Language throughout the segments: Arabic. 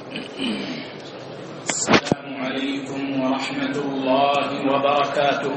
السلام عليكم ورحمة الله وبركاته.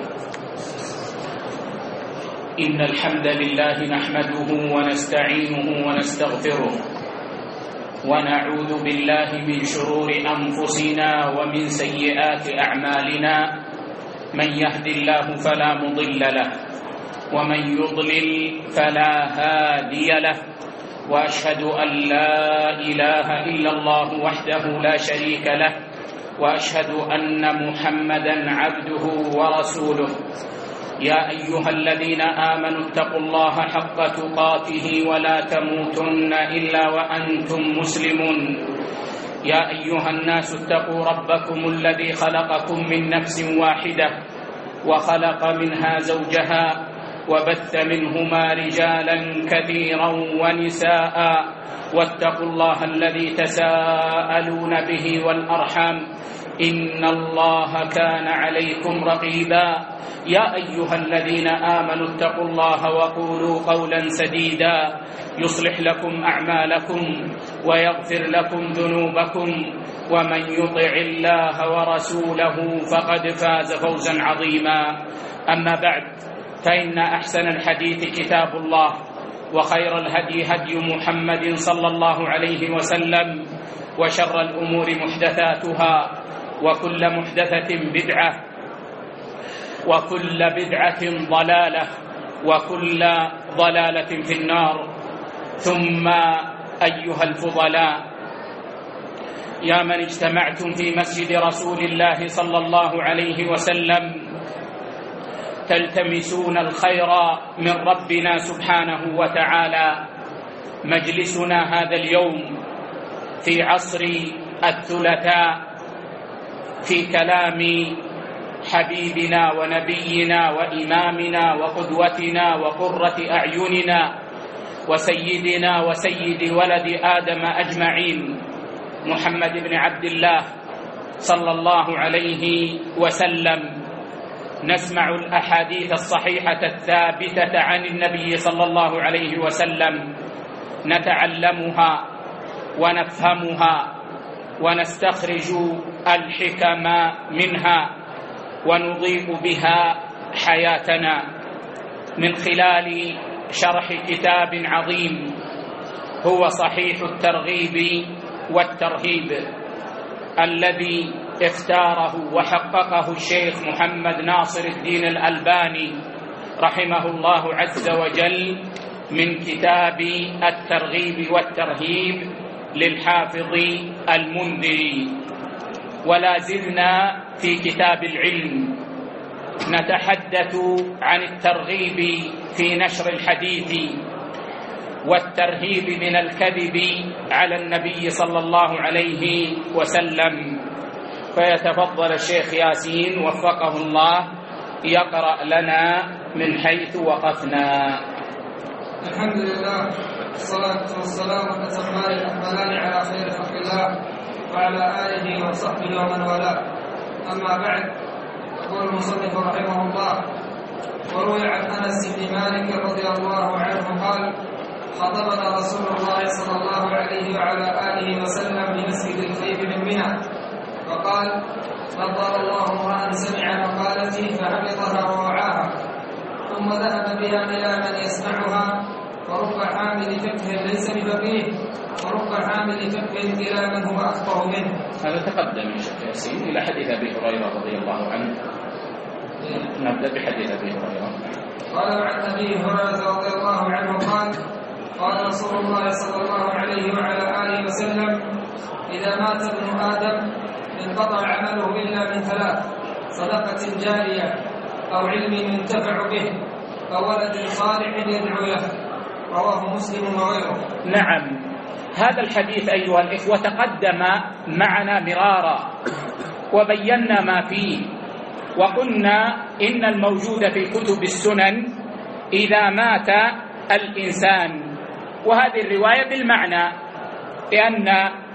إن الحمد لله نحمده ونستعينه ونستغفره ونعوذ بالله من شرور أنفسنا ومن سيئات أعمالنا. من يهد الله فلا مضل له ومن يضلل فلا هادي له، وأشهد أن لا إله إلا الله وحده لا شريك له، وأشهد أن محمدًا عبده ورسوله. يا أيها الذين آمنوا اتقوا الله حق تقاته ولا تموتن إلا وأنتم مسلمون. يا أيها الناس اتقوا ربكم الذي خلقكم من نفس واحدة وخلق منها زوجها وبث منهما رجالا كثيرا ونساء، واتقوا الله الذي تساءلون به والأرحام إن الله كان عليكم رقيبا. يا أيها الذين آمنوا اتقوا الله وقولوا قولا سديدا يصلح لكم أعمالكم ويغفر لكم ذنوبكم، ومن يطع الله ورسوله فقد فاز فوزا عظيما. أما بعد، فإن أحسن الحديث كتاب الله، وخير الهدي هدي محمد صلى الله عليه وسلم، وشر الأمور محدثاتها، وكل محدثة بدعة، وكل بدعة ضلالة، وكل ضلالة في النار. ثم أيها الفضلاء، يا من اجتمعتم في مسجد رسول الله صلى الله عليه وسلم تلتمسون الخير من ربنا سبحانه وتعالى، مجلسنا هذا اليوم في عصر الثلاثاء في كلام حبيبنا ونبينا وإمامنا وقدوتنا وقرة أعيننا وسيدنا وسيد ولد آدم أجمعين، محمد بن عبد الله صلى الله عليه وسلم. نسمع الأحاديث الصحيحة الثابتة عن النبي صلى الله عليه وسلم، نتعلمها ونفهمها ونستخرج الحكم منها ونضيء بها حياتنا من خلال شرح كتاب عظيم هو صحيح الترغيب والترهيب، الذي اختاره وحققه الشيخ محمد ناصر الدين الألباني رحمه الله عز وجل من كتاب الترغيب والترهيب للحافظ المنذري. ولا زلنا في كتاب العلم نتحدث عن الترغيب في نشر الحديث والترهيب من الكذب على النبي صلى الله عليه وسلم. فيتفضل الشيخ ياسين وفقه الله يقرأ لنا من حيث وقفنا. الحمد لله، والصلاة والسلام الأتمان الأكملان على خير خلق الله وعلى آله وصحبه ومن والاه. أما بعد، يقول المصنف رحمه الله: وروي عن أنس بن مالك رضي الله عنه قال: خطبنا رسول الله صلى الله عليه وعلى آله وسلم بمسجد الخيف من منى، فقال: نظر الله امرأ سمع مقالتي فحفظها ووعاها، ثم ذهب بها إلى من يسمعها، ورب حامل فقه ليس بفقيه، ورب حامل فقه إلى من هو أفقه منه. هذا تقدم يا شيخ ياسين إلى حديث أبي هريرة رضي الله عنه. نبدأ بحديث أبي هريرة. قال عن أبي هريرة رضي الله عنه قال: قال رسول الله صلى الله عليه وعلى آله وسلم: إذا مات ابن آدم انقطع عمله إلا من ثلاث: صدقة جارية، أو علم ينتفع به، أو ولد صالح يدعو له. رواه مسلم وغيره. نعم، هذا الحديث أيها الإخوة تقدم معنا مرارا وبينا ما فيه، وقلنا إن الموجود في كتب السنن إذا مات الإنسان، وهذه الرواية بالمعنى، لأن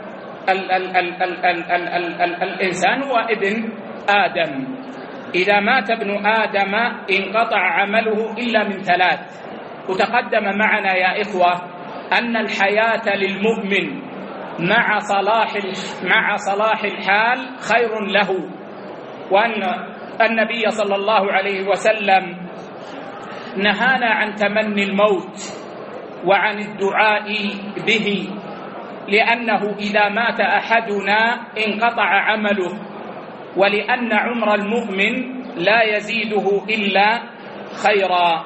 الإنسان هو ابن آدم. إذا مات ابن آدم انقطع عمله إلا من ثلاث. وتقدم معنا يا إخوة أن الحياة للمؤمن مع صلاح الحال خير له، وأن النبي صلى الله عليه وسلم نهانا عن تمني الموت وعن الدعاء به، لأنه إذا مات أحدنا انقطع عمله، ولأن عمر المؤمن لا يزيده إلا خيرا.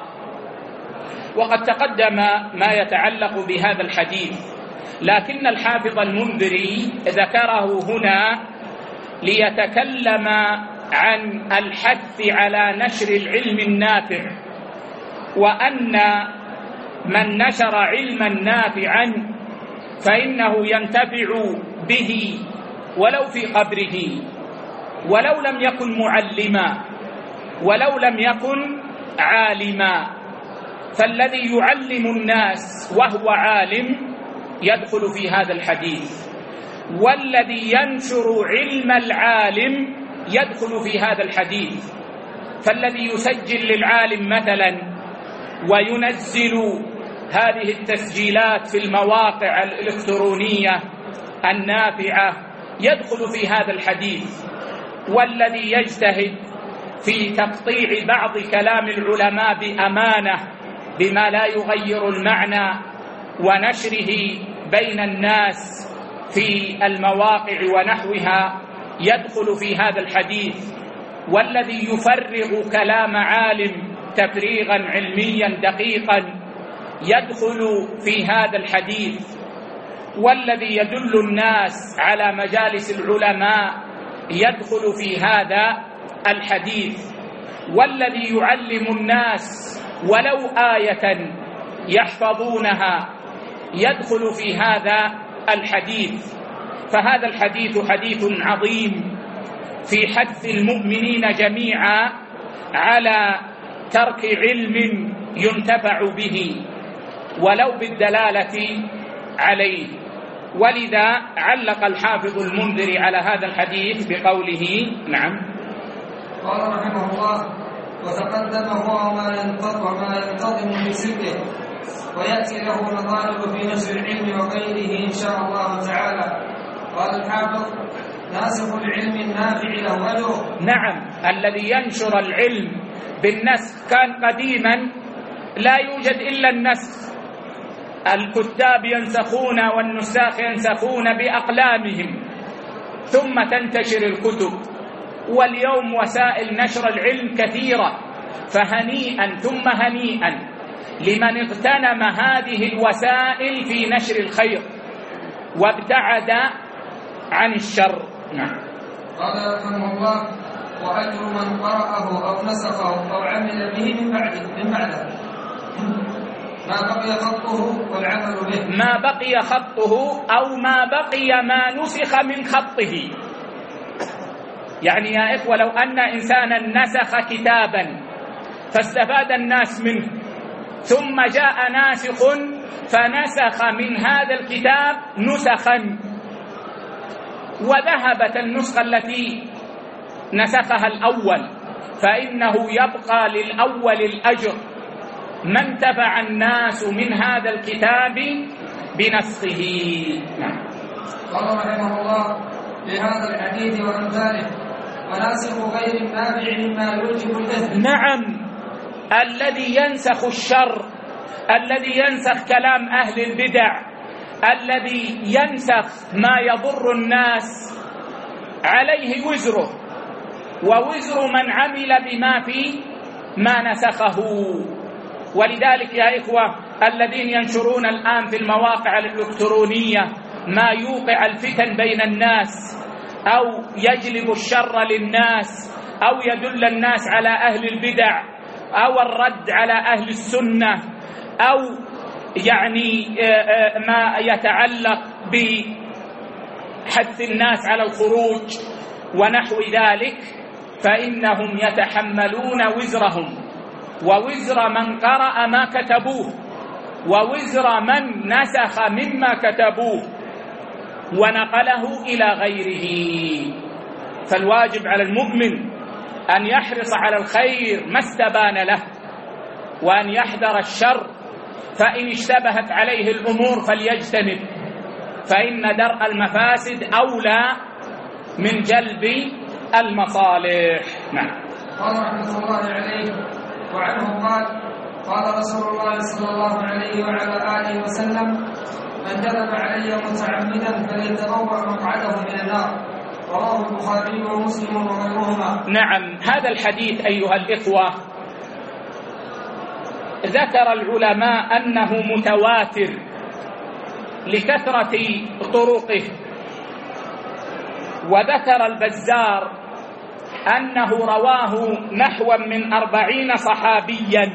وقد تقدم ما يتعلق بهذا الحديث، لكن الحافظ المنذري ذكره هنا ليتكلم عن الحث على نشر العلم النافع، وأن من نشر علما نافعا فإنه ينتفع به ولو في قبره، ولو لم يكن معلما، ولو لم يكن عالما. فالذي يعلم الناس وهو عالم يدخل في هذا الحديث، والذي ينشر علم العالم يدخل في هذا الحديث. فالذي يسجل للعالم مثلا وينزل هذه التسجيلات في المواقع الإلكترونية النافعة يدخل في هذا الحديث، والذي يجتهد في تقطيع بعض كلام العلماء بأمانة بما لا يغير المعنى ونشره بين الناس في المواقع ونحوها يدخل في هذا الحديث، والذي يفرغ كلام عالم تفريغا علميا دقيقا يدخل في هذا الحديث، والذي يدل الناس على مجالس العلماء يدخل في هذا الحديث، والذي يعلم الناس ولو آية يحفظونها يدخل في هذا الحديث. فهذا الحديث حديث عظيم في حث المؤمنين جميعا على ترك علم ينتفع به ولو بالدلالة عليه. ولذا علق الحافظ المنذري على هذا الحديث بقوله نعم. قال رحمه الله: وتقدم هو وما ينتظم بسره، ويأتي له مطالب في نشر العلم وغيره إن شاء الله تعالى. قال الحافظ: ناسخ العلم النافع له أجر. نعم، الذي ينشر العلم بالنسخ كان قديما لا يوجد إلا النسخ، الكتاب ينسخون والنساخ ينسخون بأقلامهم ثم تنتشر الكتب، واليوم وسائل نشر العلم كثيرة، فهنيئا ثم هنيئا لمن اغتنم هذه الوسائل في نشر الخير وابتعد عن الشر. نعم. قال رحمه الله: وأجر من قرأه أو نسخه أو عمل به من بعده ما بقي خطه والعمل به. ما بقي خطه أو ما بقي ما نسخ من خطه. يعني يا إخوة، لو أن إنسانا نسخ كتابا فاستفاد الناس منه، ثم جاء ناسخ فنسخ من هذا الكتاب نسخا، وذهبت النسخة التي نسخها الأول، فإنه يبقى للأول الأجر ما انتفع الناس من هذا الكتاب بنسخه. نعم. قال رحمه الله: لهذا الحديث وأمثاله وناسخ غير النافع مما يوجب الإثم. نعم، الذي ينسخ الشر، الذي ينسخ كلام أهل البدع، الذي ينسخ ما يضر الناس عليه وزره ووزر من عمل بما في ما نسخه. ولذلك يا إخوة، الذين ينشرون الآن في المواقع الإلكترونية ما يوقع الفتن بين الناس أو يجلب الشر للناس أو يدل الناس على أهل البدع أو الرد على أهل السنة أو يعني ما يتعلق بحث الناس على الخروج ونحو ذلك، فإنهم يتحملون وزرهم ووزر من قرأ ما كتبوه ووزر من نسخ مما كتبوه ونقله إلى غيره. فالواجب على المؤمن أن يحرص على الخير ما استبان له، وأن يحذر الشر، فإن اشتبهت عليه الأمور فليجتنب، فإن درء المفاسد أولى من جلب المصالح. نعم. قال رحمة الله عليه وعنه قال رسول الله صلى الله عليه وعلى آله وسلم: من كذب علي متعمدا فليتبوأ مقعده من النار. رواه البخاري ومسلم وغيرهما. نعم. هذا الحديث أيها الإخوة ذكر العلماء أنه متواتر لكثرة طرقه، وذكر البزار أنه رواه نحو من 40 صحابيا،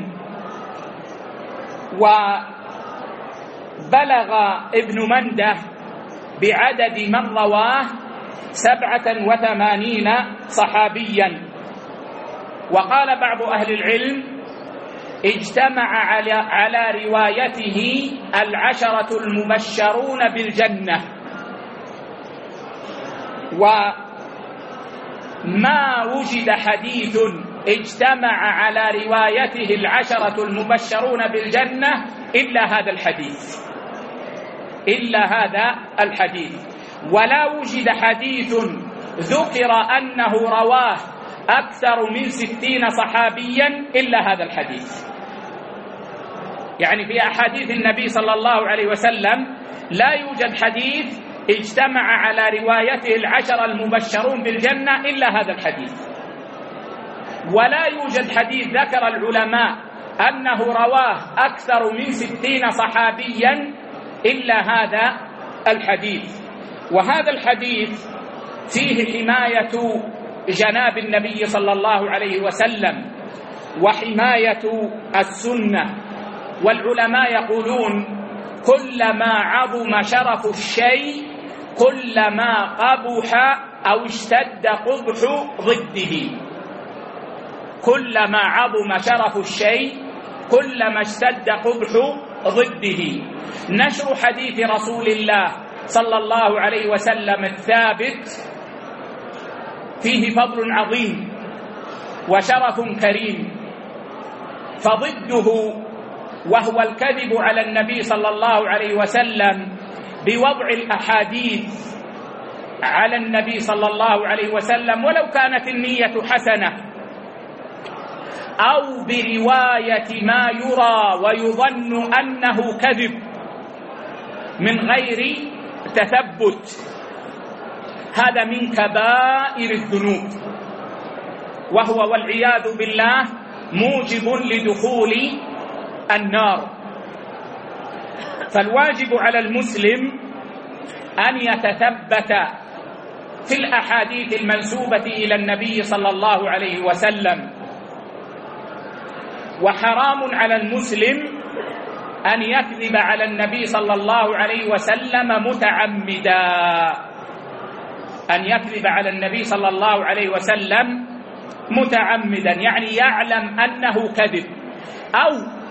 وبلغ ابن منده بعدد من رواه 87 صحابيا. وقال بعض أهل العلم: اجتمع على روايته 10 المبشرون بالجنة، وما وجد حديث اجتمع على روايته 10 المبشرون بالجنة إلا هذا الحديث، ولا وجد حديث ذكر أنه رواه أكثر من 60 صحابيا إلا هذا الحديث. يعني في أحاديث النبي صلى الله عليه وسلم لا يوجد حديث اجتمع على روايته 10 المبشرون بالجنة إلا هذا الحديث، ولا يوجد حديث ذكر العلماء أنه رواه أكثر من 60 صحابيا إلا هذا الحديث. وهذا الحديث فيه حماية جناب النبي صلى الله عليه وسلم وحماية السنة. والعلماء يقولون: كلما عظم شرف الشيء كلما قبح أو اشتد قبح ضده. كلما عظم شرف الشيء كلما اشتد قبح ضده. نشر حديث رسول الله صلى الله عليه وسلم الثابت فيه فضل عظيم وشرف كريم، فضده وهو الكذب على النبي صلى الله عليه وسلم بوضع الأحاديث على النبي صلى الله عليه وسلم ولو كانت النية حسنة، أو برواية ما يرى ويظن أنه كذب من غير تثبت، هذا من كبائر الذنوب، وهو والعياذ بالله موجب لدخول النار. فالواجب على المسلم أن يتثبت في الأحاديث المنسوبة إلى النبي صلى الله عليه وسلم، وحرام على المسلم أن يكذب على النبي صلى الله عليه وسلم متعمدا، أن يكذب على النبي صلى الله عليه وسلم متعمدا، يعني يعلم أنه كذب أو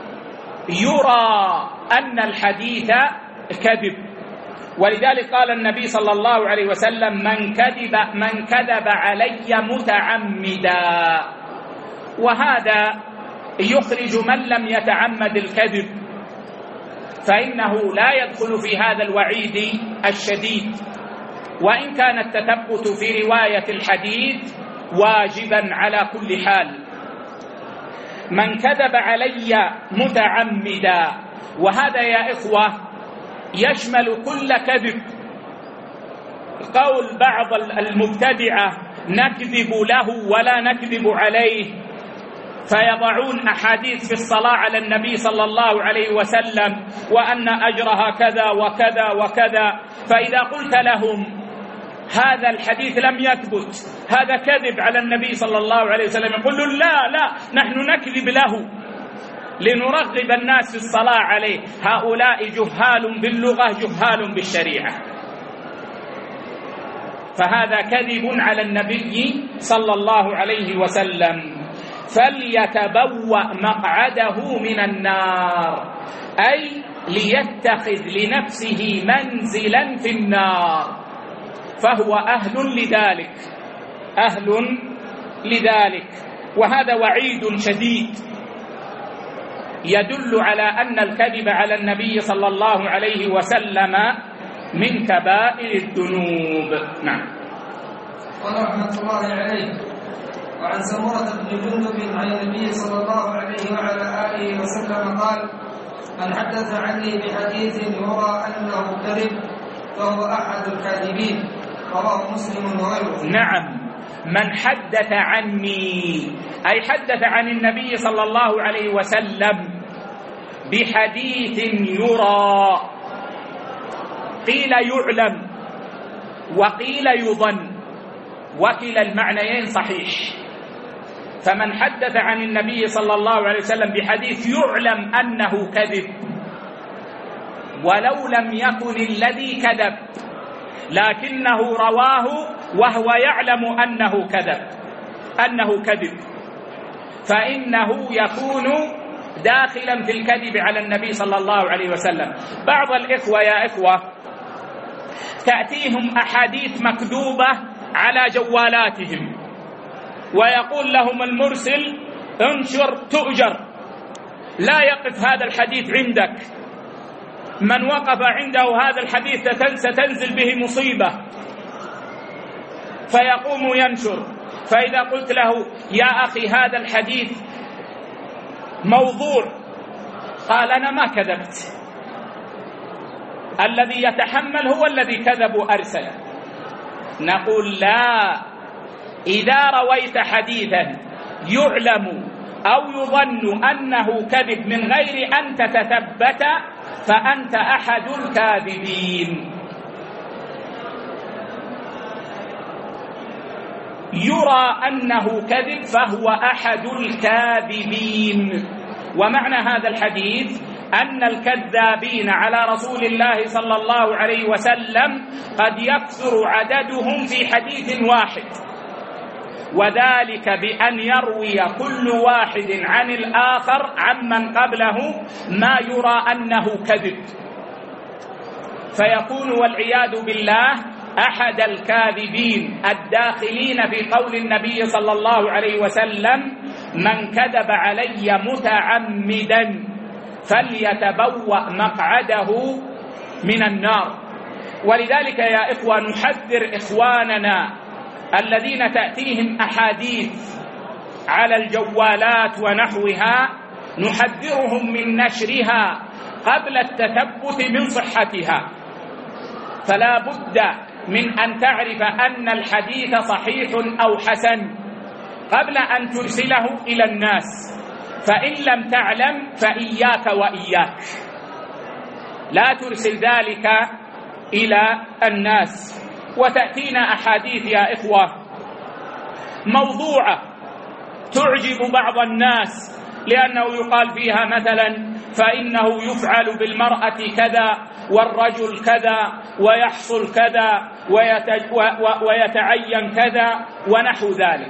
يرى أن الحديث كذب. ولذلك قال النبي صلى الله عليه وسلم: من كذب علي متعمدا. وهذا يخرج من لم يتعمد الكذب، فإنه لا يدخل في هذا الوعيد الشديد، وإن كان التثبت في رواية الحديث واجبا على كل حال. من كذب علي متعمدا، وهذا يا إخوة يشمل كل كذب. قول بعض المبتدعة: نكذب له ولا نكذب عليه، فيضعون أحاديث في الصلاة على النبي صلى الله عليه وسلم وأن أجرها كذا وكذا وكذا، فإذا قلت لهم هذا الحديث لم يثبت، هذا كذب على النبي صلى الله عليه وسلم، يقولون: لا نحن نكذب له لنرغب الناس في الصلاة عليه. هؤلاء جهال باللغة جهال بالشريعة، فهذا كذب على النبي صلى الله عليه وسلم. فليتبوأ مقعده من النار، أي ليتخذ لنفسه منزلا في النار، فهو أهل لذلك. وهذا وعيد شديد يدل على أن الكذب على النبي صلى الله عليه وسلم من كبائر الذنوب. نعم. قال رحمة الله عليه: وعن سمرة بن جندب عن النبي صلى الله عليه وعلى آله وسلم قال: من حدث عني بحديث يرى أنه كذب فهو أحد الكاذبين، رواه مسلم وغيره. نعم، من حدث عني أي حدث عن النبي صلى الله عليه وسلم بحديث يرى، قيل يعلم وقيل يظن، وكلا المعنيين صحيح. فمن حدث عن النبي صلى الله عليه وسلم بحديث يعلم أنه كذب ولو لم يكن الذي كذب، لكنه رواه وهو يعلم أنه كذب، فإنه يكون داخلا في الكذب على النبي صلى الله عليه وسلم. بعض الإخوة يا إخوة تأتيهم أحاديث مكذوبة على جوالاتهم، ويقول لهم المرسل: انشر تؤجر، لا يقف هذا الحديث عندك، من وقف عنده هذا الحديث ستنزل به مصيبة، فيقوم ينشر. فإذا قلت له: يا أخي هذا الحديث موضوع، قال: أنا ما كذبت، الذي يتحمل هو الذي كذب وأرسل. نقول: لا، إذا رويت حديثا يعلم أو يظن أنه كذب من غير أن تتثبت فأنت أحد الكاذبين. يرى أنه كذب فهو أحد الكاذبين. ومعنى هذا الحديث أن الكذابين على رسول الله صلى الله عليه وسلم قد يكثر عددهم في حديث واحد، وذلك بأن يروي كل واحد عن الآخر عمن قبله ما يرى أنه كذب، فيكون والعياذ بالله أحد الكاذبين الداخلين في قول النبي صلى الله عليه وسلم: من كذب علي متعمدا فليتبوأ مقعده من النار. ولذلك يا إخوة نحذر إخواننا الذين تأتيهم أحاديث على الجوالات ونحوها، نحذرهم من نشرها قبل التثبت من صحتها. فلا بد من أن تعرف أن الحديث صحيح أو حسن قبل أن ترسله إلى الناس، فإن لم تعلم فإياك وإياك، لا ترسل ذلك إلى الناس. وتأتينا أحاديث يا إخوة موضوعة تعجب بعض الناس، لأنه يقال فيها مثلا: فإنه يفعل بالمرأة كذا والرجل كذا ويحصل كذا ويتعين كذا ونحو ذلك.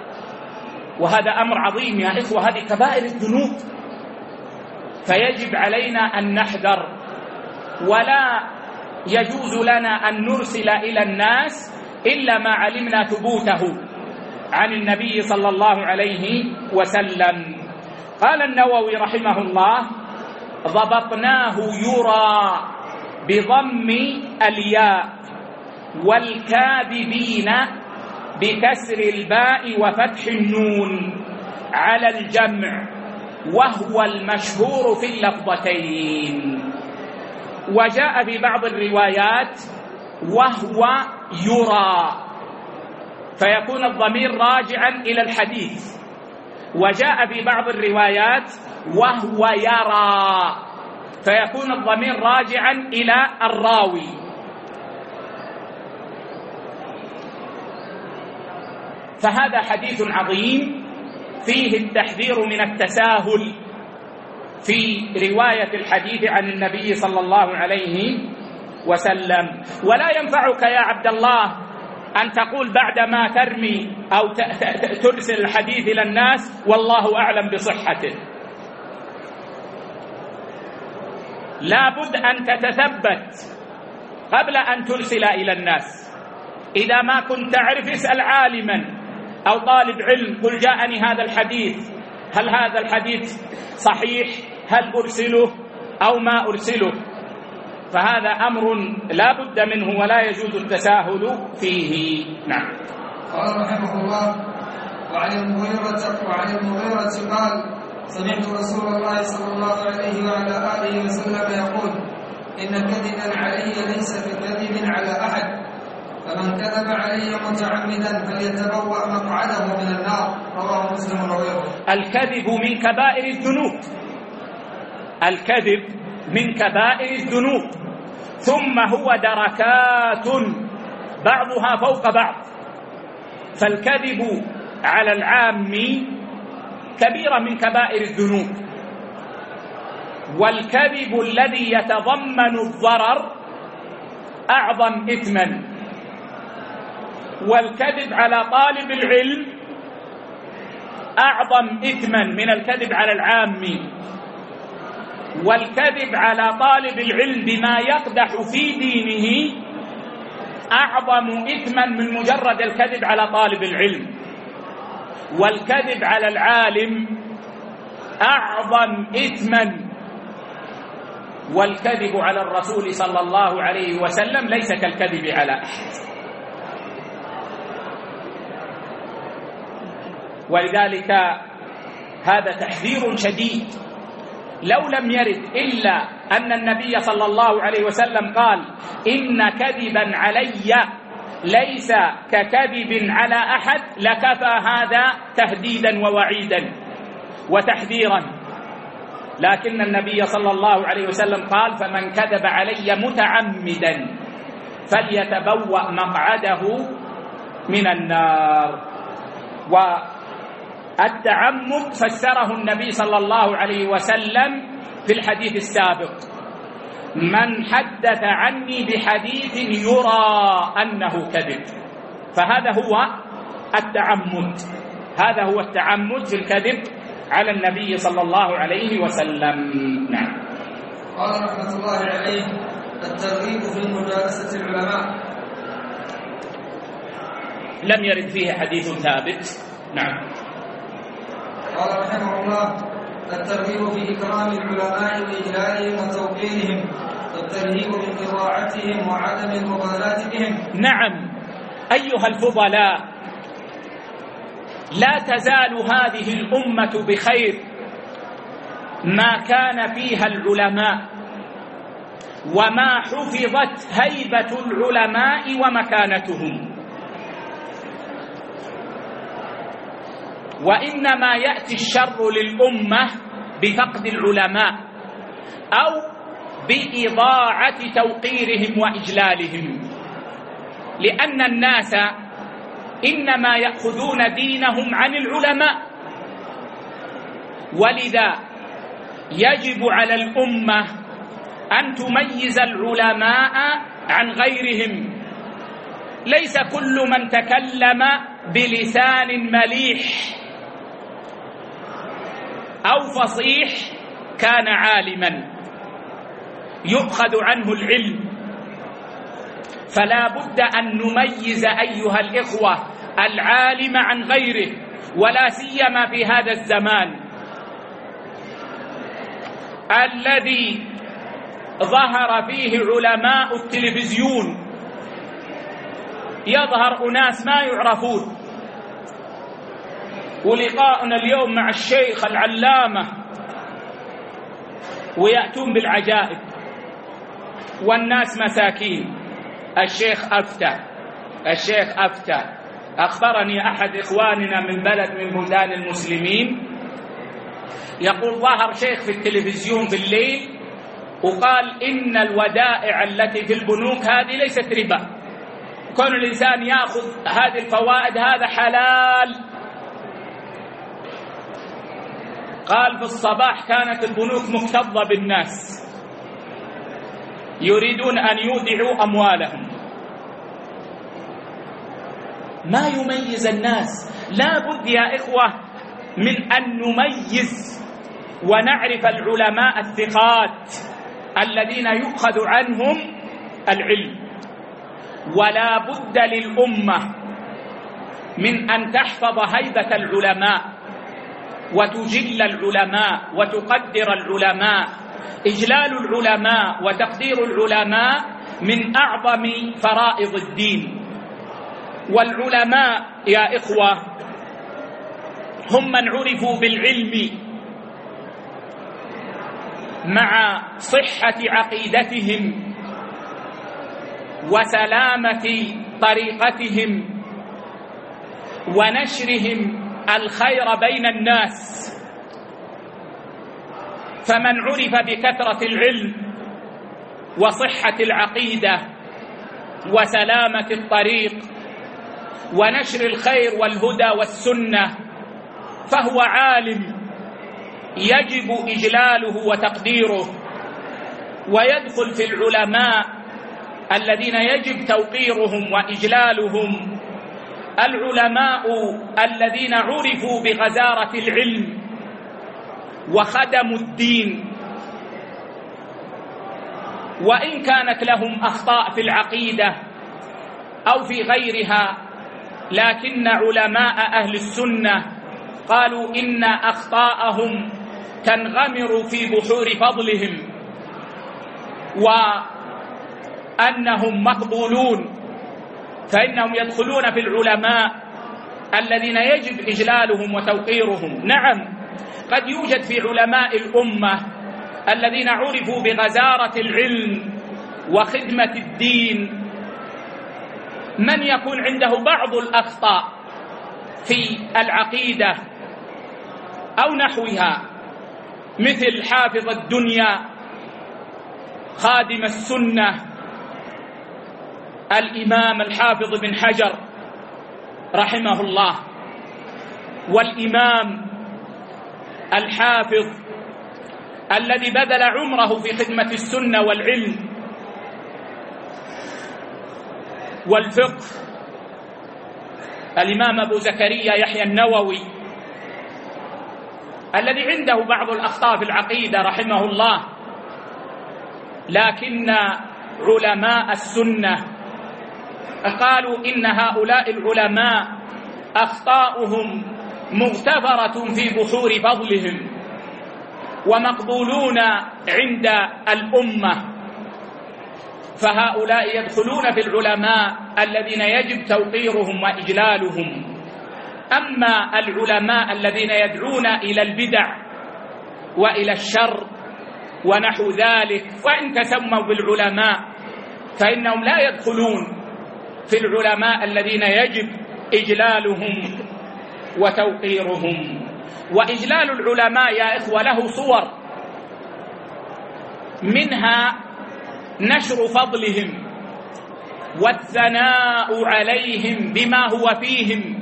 وهذا أمر عظيم يا إخوة، هذه كبائر الذنوب، فيجب علينا أن نحذر، ولا يجوز لنا أن نرسل إلى الناس إلا ما علمنا ثبوته عن النبي صلى الله عليه وسلم. قال النووي رحمه الله: ضبطناه يرى بضم الياء، والكاذبين بكسر الباء وفتح النون على الجمع، وهو المشهور في اللفظتين. وجاء في بعض الروايات وهو يرى، فيكون الضمير راجعا إلى الحديث. وجاء في بعض الروايات وهو يرى، فيكون الضمير راجعا إلى الراوي. فهذا حديث عظيم فيه التحذير من التساهل في رواية الحديث عن النبي صلى الله عليه وسلم. ولا ينفعك يا عبد الله أن تقول بعدما ترمي أو ترسل الحديث إلى الناس: والله أعلم بصحته. لا بد أن تتثبت قبل أن ترسل إلى الناس. إذا ما كنت تعرف اسأل عالما أو طالب علم، قل: جاءني هذا الحديث، هل هذا الحديث صحيح؟ هل أرسله أو ما أرسله؟ فهذا أمر لا بد منه ولا يجوز التساهل فيه. نعم. قال رحمه الله: وعن المغيرة قال: سمعت رسول الله صلى الله عليه وعلى آله وسلم يقول: إن كذبا علي ليس بكذب على أحد، فمن كذب علي متعمدا فليتبوأ مقعده من النار. رواه مسلم وغيره. الكذب من كبائر الذنوب، الكذب من كبائر الذنوب، ثم هو دركات بعضها فوق بعض. فالكذب على العام كبيرة من كبائر الذنوب، والكذب الذي يتضمن الضرر أعظم إثما، والكذب على طالب العلم أعظم إثما من الكذب على العام، والكذب على طالب العلم بما يقدح في دينه أعظم إثما من مجرد الكذب على طالب العلم، والكذب على العالم أعظم إثما، والكذب على الرسول صلى الله عليه وسلم ليس كالكذب على أحد. ولذلك هذا تحذير شديد. لو لم يرد إلا أن النبي صلى الله عليه وسلم قال: إن كذبا علي ليس ككذب على أحد، لكفى هذا تهديدا ووعيدا وتحذيرا. لكن النبي صلى الله عليه وسلم قال: فمن كذب علي متعمدا فليتبوأ مقعده من النار. والتعمد فسره النبي صلى الله عليه وسلم في الحديث السابق: من حدث عني بحديث يرى أنه كذب. فهذا هو التعمد، هذا هو التعمد في الكذب على النبي صلى الله عليه وسلم. نعم. قال رحمة الله عليه: الترغيب في مجالسة العلماء. لم يرد فيه حديث ثابت. نعم. قال رحمه الله: الترغيب في إكرام العلماء وإجلالهم وتوقيرهم، والترهيب من إضاعتهم وعدم المبالاة بهم. نعم أيها الفضلاء، لا تزال هذه الأمة بخير ما كان فيها العلماء، وما حفظت هيبة العلماء ومكانتهم. وإنما يأتي الشر للأمة بفقد العلماء أو بإضاعة توقيرهم وإجلالهم، لأن الناس إنما يأخذون دينهم عن العلماء. ولذا يجب على الأمة أن تميز العلماء عن غيرهم. ليس كل من تكلم بلسان مليح أو فصيح كان عالما يؤخذ عنه العلم. فلا بد أن نميز أيها الإخوة العالم عن غيره، ولا سيما في هذا الزمان الذي ظهر فيه علماء التلفزيون. يظهر أناس ما يعرفون، ولقاؤنا اليوم مع الشيخ العلامة، ويأتون بالعجائب والناس مساكين. الشيخ أفتى. أخبرني أحد إخواننا من بلد من بلدان المسلمين يقول: ظهر شيخ في التلفزيون بالليل وقال إن الودائع التي في البنوك هذه ليست ربا، كون الإنسان يأخذ هذه الفوائد هذا حلال. قال: في الصباح كانت البنوك مكتظة بالناس يريدون أن يودعوا أموالهم. ما يميز الناس. لا بد يا إخوة من أن نميز ونعرف العلماء الثقات الذين يؤخذ عنهم العلم. ولا بد للأمة من أن تحفظ هيبة العلماء وتجل العلماء وتقدر العلماء إجلال العلماء وتقدير العلماء من أعظم فرائض الدين. والعلماء يا إخوة هم من عرفوا بالعلم مع صحة عقيدتهم وسلامة طريقتهم ونشرهم الخير بين الناس. فمن عرف بكثرة العلم وصحة العقيدة وسلامة الطريق ونشر الخير والهدى والسنة فهو عالم يجب إجلاله وتقديره، ويدخل في العلماء الذين يجب توقيرهم وإجلالهم العلماء الذين عرفوا بغزارة العلم وخدموا الدين، وإن كانت لهم أخطاء في العقيدة أو في غيرها، لكن علماء أهل السنة قالوا إن أخطاءهم تنغمر في بحور فضلهم وأنهم مقبولون، فإنهم يدخلون في العلماء الذين يجب إجلالهم وتوقيرهم. نعم، قد يوجد في علماء الأمة الذين عرفوا بغزارة العلم وخدمة الدين من يكون عنده بعض الأخطاء في العقيدة أو نحوها، مثل حافظ الدنيا خادم السنة الإمام الحافظ بن حجر رحمه الله، والإمام الحافظ الذي بذل عمره في خدمة السنة والعلم والفقه الإمام أبو زكريا يحيى النووي الذي عنده بعض الأخطاء في العقيدة رحمه الله، لكن علماء السنة قالوا إن هؤلاء العلماء أخطاؤهم مغتفرة في بحور فضلهم ومقبولون عند الأمة، فهؤلاء يدخلون في العلماء الذين يجب توقيرهم وإجلالهم. أما العلماء الذين يدعون إلى البدع وإلى الشر ونحو ذلك وإن تسموا بالعلماء فإنهم لا يدخلون في العلماء الذين يجب إجلالهم وتوقيرهم. وإجلال العلماء يا إخوة له صور، منها نشر فضلهم والثناء عليهم بما هو فيهم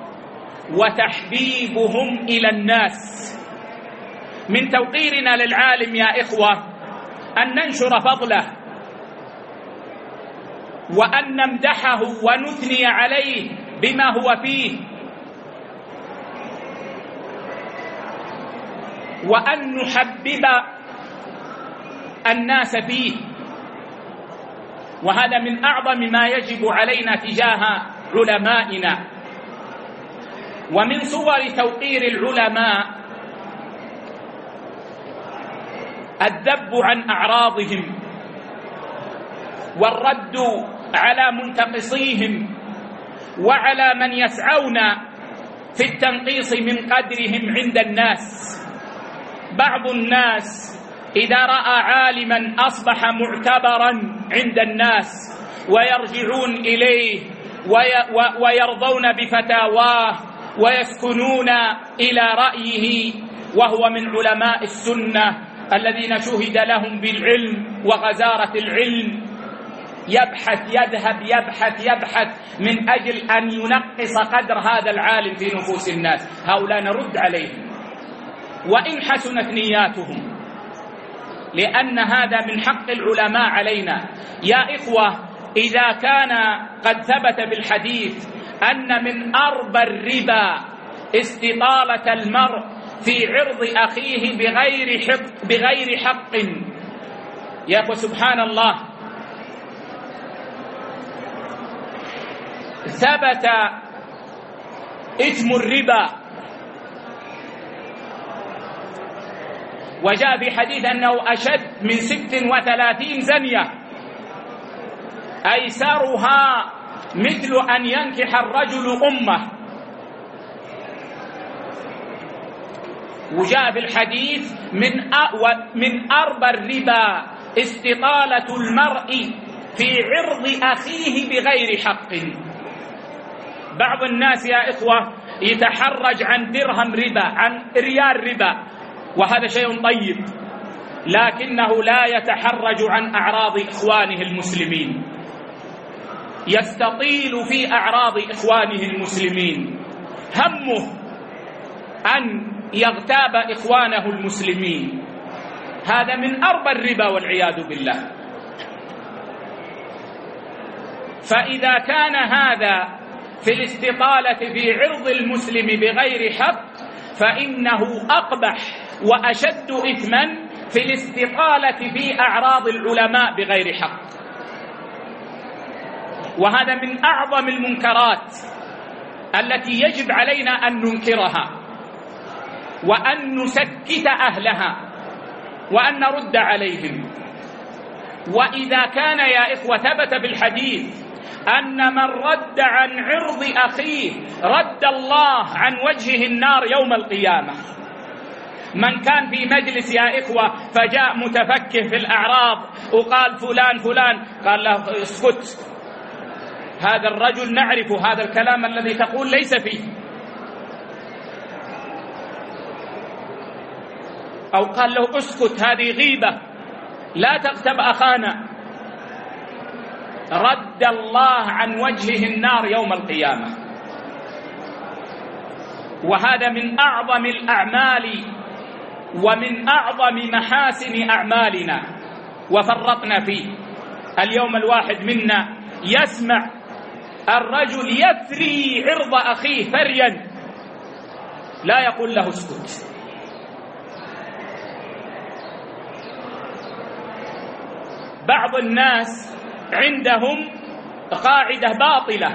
وتحبيبهم إلى الناس. من توقيرنا للعالم يا إخوة أن ننشر فضله وأن نمدحه ونثني عليه بما هو فيه، وأن نحبب الناس فيه، وهذا من أعظم ما يجب علينا تجاه علمائنا. ومن صور توقير العلماء الذب عن أعراضهم والرد على منتقصيهم وعلى من يسعون في التنقيص من قدرهم عند الناس. بعض الناس إذا رأى عالما أصبح معتبرا عند الناس ويرجعون إليه ويرضون بفتاواه ويسكنون إلى رأيه، وهو من علماء السنة الذين شهد لهم بالعلم وغزارة العلم، يبحث من أجل أن ينقص قدر هذا العالم في نفوس الناس. هؤلاء نرد عليهم وإن حسنت نياتهم، لأن هذا من حق العلماء علينا. يا إخوة، إذا كان قد ثبت بالحديث أن من أربى الربا استطالة المرء في عرض أخيه بغير حق، يا أخوة سبحان الله، ثبت إثم الربا وجاء في حديث أنه أشد من 36 زنية، أيسرها مثل أن ينكح الرجل أمه. وجاء في الحديث من أربى الربا استطالة المرء في عرض أخيه بغير حق. بعض الناس يا إخوة يتحرج عن درهم ربا، عن ريال ربا، وهذا شيء طيب، لكنه لا يتحرج عن أعراض إخوانه المسلمين، يستطيل في أعراض إخوانه المسلمين، همه أن يغتاب إخوانه المسلمين. هذا من أربى الربا والعياذ بالله. فإذا كان هذا في الاستطالة في عرض المسلم بغير حق، فإنه أقبح وأشد إثما في الاستطالة في أعراض العلماء بغير حق. وهذا من أعظم المنكرات التي يجب علينا أن ننكرها وأن نسكت أهلها وأن نرد عليهم. وإذا كان يا إخوة ثبت بالحديث أن من رد عن عرض أخيه رد الله عن وجهه النار يوم القيامة. من كان في مجلس يا إخوة فجاء متفكه في الأعراض وقال فلان فلان، قال له اسكت، هذا الرجل نعرف هذا الكلام الذي تقول ليس فيه، أو قال له اسكت هذه غيبة لا تغتب أخانا، رد الله عن وجهه النار يوم القيامة. وهذا من أعظم الأعمال ومن أعظم محاسن أعمالنا وفرطنا فيه. اليوم الواحد منا يسمع الرجل يثري عرض أخيه ثريا لا يقول له اسكت. بعض الناس عندهم قاعدة باطلة،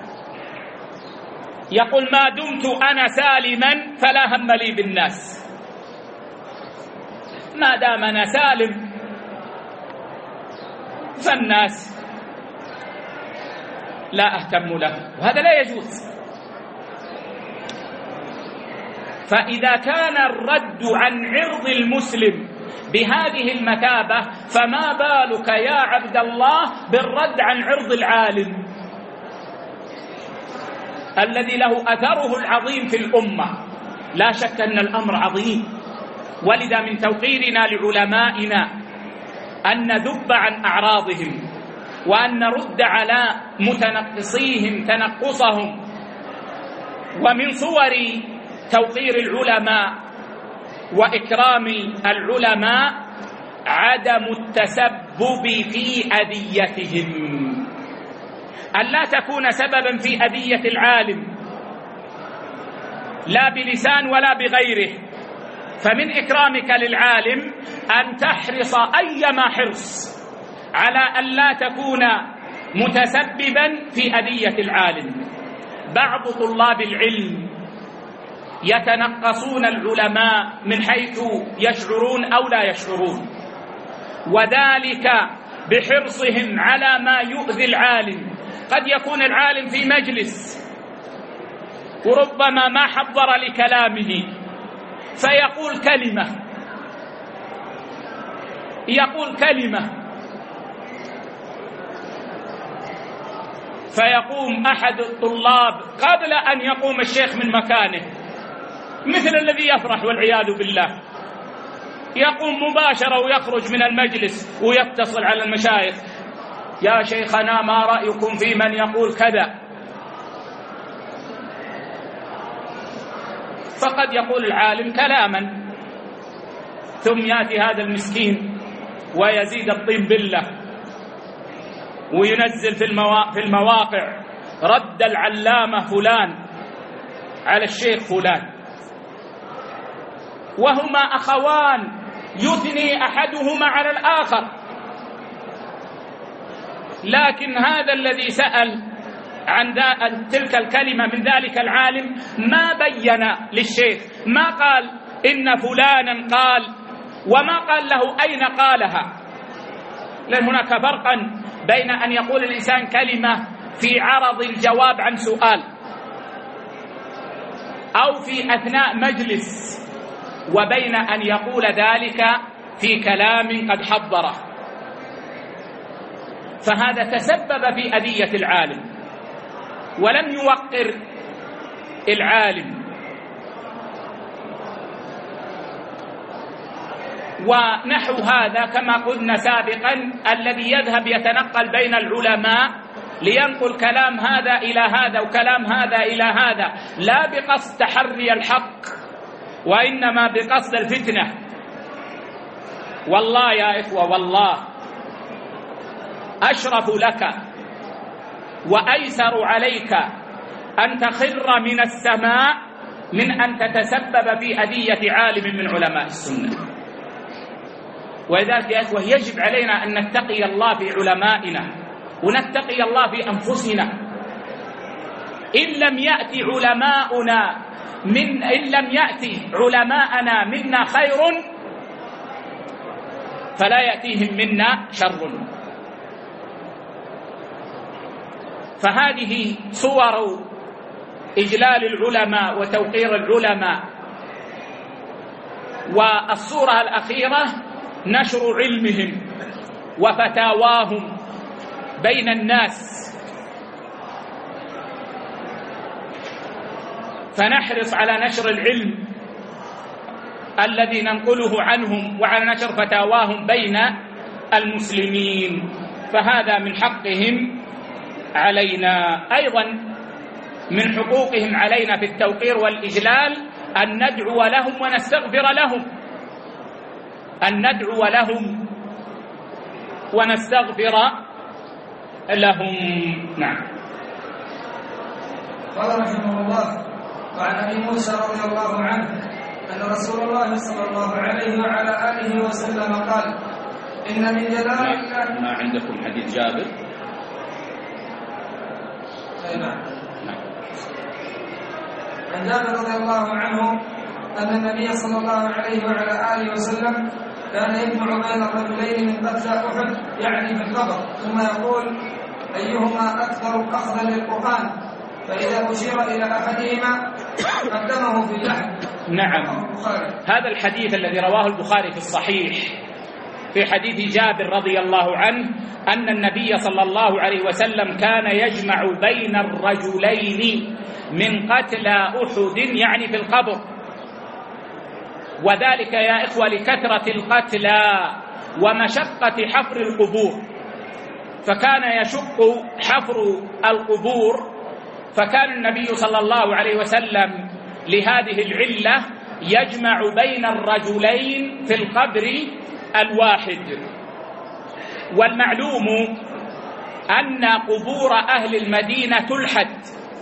يقول ما دمت أنا سالما فلا هم لي بالناس، ما دام أنا سالم فالناس لا أهتم له، وهذا لا يجوز. فإذا كان الرد عن عرض المسلم بهذه المثابة، فما بالك يا عبد الله بالرد عن عرض العالم الذي له أثره العظيم في الأمة. لا شك أن الأمر عظيم، ولذا من توقيرنا لعلمائنا أن نذب عن أعراضهم وأن نرد على متنقصيهم تنقصهم. ومن صور توقير العلماء وإكرام العلماء عدم التسبب في أذيتهم، أن لا تكون سببا في أذية العالم لا بلسان ولا بغيره. فمن إكرامك للعالم أن تحرص أيما حرص على أن لا تكون متسببا في أذية العالم. بعض طلاب العلم يتنقصون العلماء من حيث يشعرون أو لا يشعرون، وذلك بحرصهم على ما يؤذي العالم. قد يكون العالم في مجلس وربما ما حضر لكلامه فيقول كلمة فيقوم أحد الطلاب قبل أن يقوم الشيخ من مكانه، مثل الذي يفرح والعياذ بالله، يقوم مباشرة ويخرج من المجلس ويتصل على المشايخ: يا شيخنا ما رأيكم في من يقول كذا؟ فقد يقول العالم كلاما ثم يأتي هذا المسكين ويزيد الطين بلة وينزل في المواقع: رد العلامة فلان على الشيخ فلان، وهما أخوان يثني أحدهما على الآخر. لكن هذا الذي سأل عن تلك الكلمة من ذلك العالم ما بين للشيخ، ما قال إن فلانا قال وما قال له أين قالها، لأن هناك فرقا بين أن يقول الإنسان كلمة في عرض الجواب عن سؤال أو في أثناء مجلس، وبين أن يقول ذلك في كلام قد حضره. فهذا تسبب في أذية العالم ولم يوقر العالم. ونحو هذا كما قلنا سابقا الذي يذهب يتنقل بين العلماء لينقل كلام هذا إلى هذا وكلام هذا إلى هذا، لا بقصد تحري الحق وإنما بقصد الفتنة. والله يا إخوة، والله أشرف لك وأيسر عليك أن تخر من السماء من أن تتسبب في أذية عالم من علماء السنة. ولذلك يا إخوة يجب علينا أن نتقي الله في علمائنا ونتقي الله في أنفسنا. إن لم يأتي علماءنا منا خير فلا يأتيهم منا شر. فهذه صور إجلال العلماء وتوقير العلماء. والصورة الأخيرة نشر علمهم وفتاواهم بين الناس، فنحرص على نشر العلم الذي ننقله عنهم وعلى نشر فتاواهم بين المسلمين، فهذا من حقهم علينا. أيضا من حقوقهم علينا في التوقير والإجلال أن ندعو لهم ونستغفر لهم، أن ندعو لهم ونستغفر لهم. نعم. قال رحمه الله: وعن أبي موسى رضي الله عنه أن رسول الله صلى الله عليه وعلى آله وسلم قال: إن من جلال الله. ما عندكم حديث جابر؟ نعم. عن جابر رضي الله عنه أن النبي صلى الله عليه وعلى آله وسلم كان يجمع بين الرجلين من قتلى أحد يعني في القبر، ثم يقول: أيهما أكثر أخذا للقرآن؟ فإذا أشير إلى أحدهما قدمه في اللحم. نعم. هذا الحديث الذي رواه البخاري في الصحيح في حديث جابر رضي الله عنه أن النبي صلى الله عليه وسلم كان يجمع بين الرجلين من قتلى أحد يعني في القبر، وذلك يا إخوة لكثرة القتلى ومشقة حفر القبور، فكان يشق حفر القبور، فكان النبي صلى الله عليه وسلم لهذه العلة يجمع بين الرجلين في القبر الواحد. والمعلوم أن قبور أهل المدينة تلحد،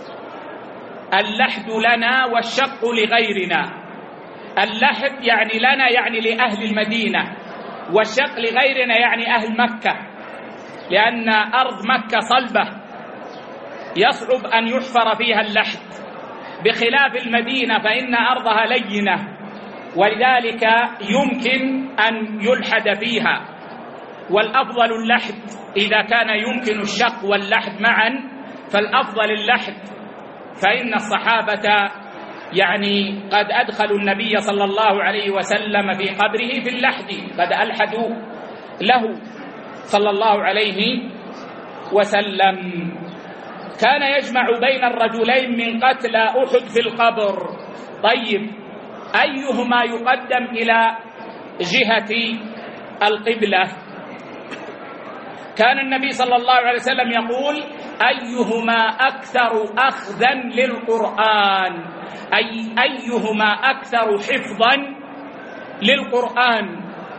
اللحد لنا والشق لغيرنا. اللحد يعني لنا يعني لأهل المدينة، والشق لغيرنا يعني أهل مكة، لأن أرض مكة صلبة يصعب أن يحفر فيها اللحد، بخلاف المدينة فإن أرضها لينة ولذلك يمكن أن يلحد فيها. والأفضل اللحد إذا كان يمكن الشق واللحد معا فالأفضل اللحد، فإن الصحابة يعني قد أدخلوا النبي صلى الله عليه وسلم في قبره في اللحد، قد ألحدوا له صلى الله عليه وسلم. كان يجمع بين الرجلين من قتلى أحد في القبر. طيب، أيهما يقدم إلى جهة القبلة؟ كان النبي صلى الله عليه وسلم يقول: أيهما أكثر أخذا للقرآن، أيهما أكثر حفظا للقرآن.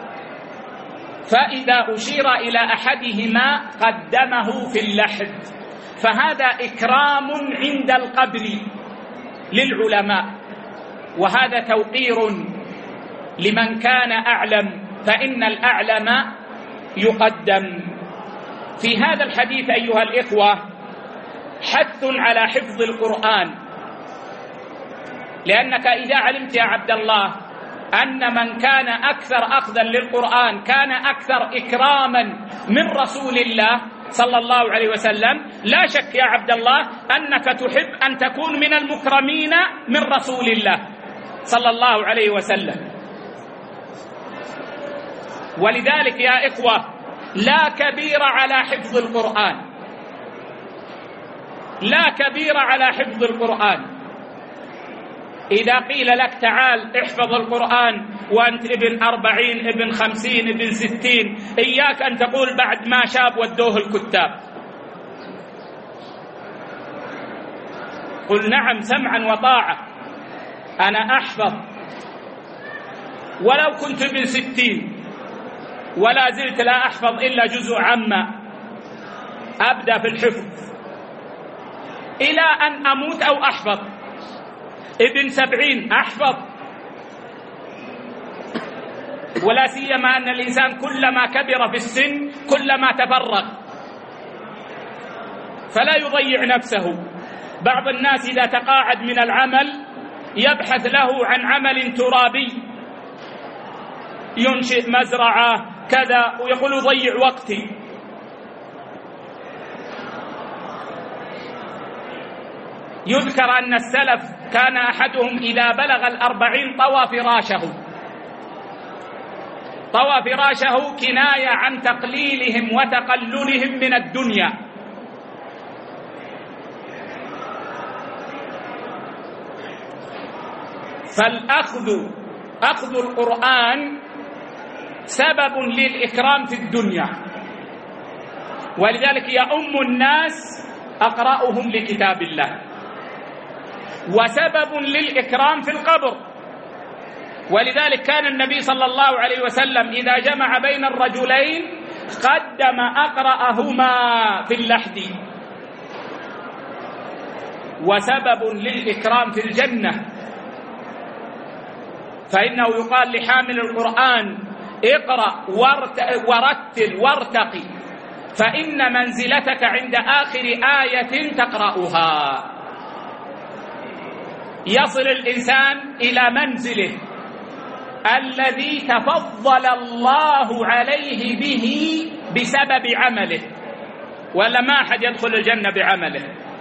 فإذا أشير إلى أحدهما قدمه في اللحد، فهذا إكرام عند القبر للعلماء، وهذا توقير لمن كان أعلم، فإن الأعلم يقدم. في هذا الحديث أيها الإخوة حث على حفظ القرآن، لأنك إذا علمت يا عبد الله أن من كان أكثر أخذا للقرآن كان أكثر إكراما من رسول الله صلى الله عليه وسلم، لا شك يا عبد الله أنك تحب أن تكون من المكرمين من رسول الله صلى الله عليه وسلم. ولذلك يا إخوة لا كبير على حفظ القرآن، لا كبير على حفظ القرآن. إذا قيل لك تعال احفظ القرآن وأنت ابن 40 ابن 50 ابن 60، إياك أن تقول بعد ما شاب ودوه الكتاب. قل نعم سمعا وطاعة، أنا أحفظ ولو كنت ابن 60 ولا زلت لا أحفظ إلا جزء عما، أبدأ في الحفظ إلى أن أموت أو أحفظ. ابن 70 أحفظ، ولا سيما أن الإنسان كلما كبر في السن كلما تفرغ فلا يضيع نفسه. بعض الناس إذا تقاعد من العمل يبحث له عن عمل ترابي، ينشئ مزرعة كذا ويقول يضيع وقتي. يذكر أن السلف كان أحدهم إذا بلغ 40 طوى فراشه. طوى فراشه كناية عن تقليلهم وتقللهم من الدنيا. أخذ القرآن سبب للإكرام في الدنيا، ولذلك يؤم الناس أقرأهم لكتاب الله، وسبب للإكرام في القبر. ولذلك كان النبي صلى الله عليه وسلم إذا جمع بين الرجلين قدم أقرأهما في اللحد. وسبب للإكرام في الجنة، فإنه يقال لحامل القرآن اقرأ ورتل وارتقي، فإن منزلتك عند آخر آية تقرأها. يصل الإنسان إلى منزله الذي تفضل الله عليه به بسبب عمله، ولا ما أحد يدخل الجنة بعمله،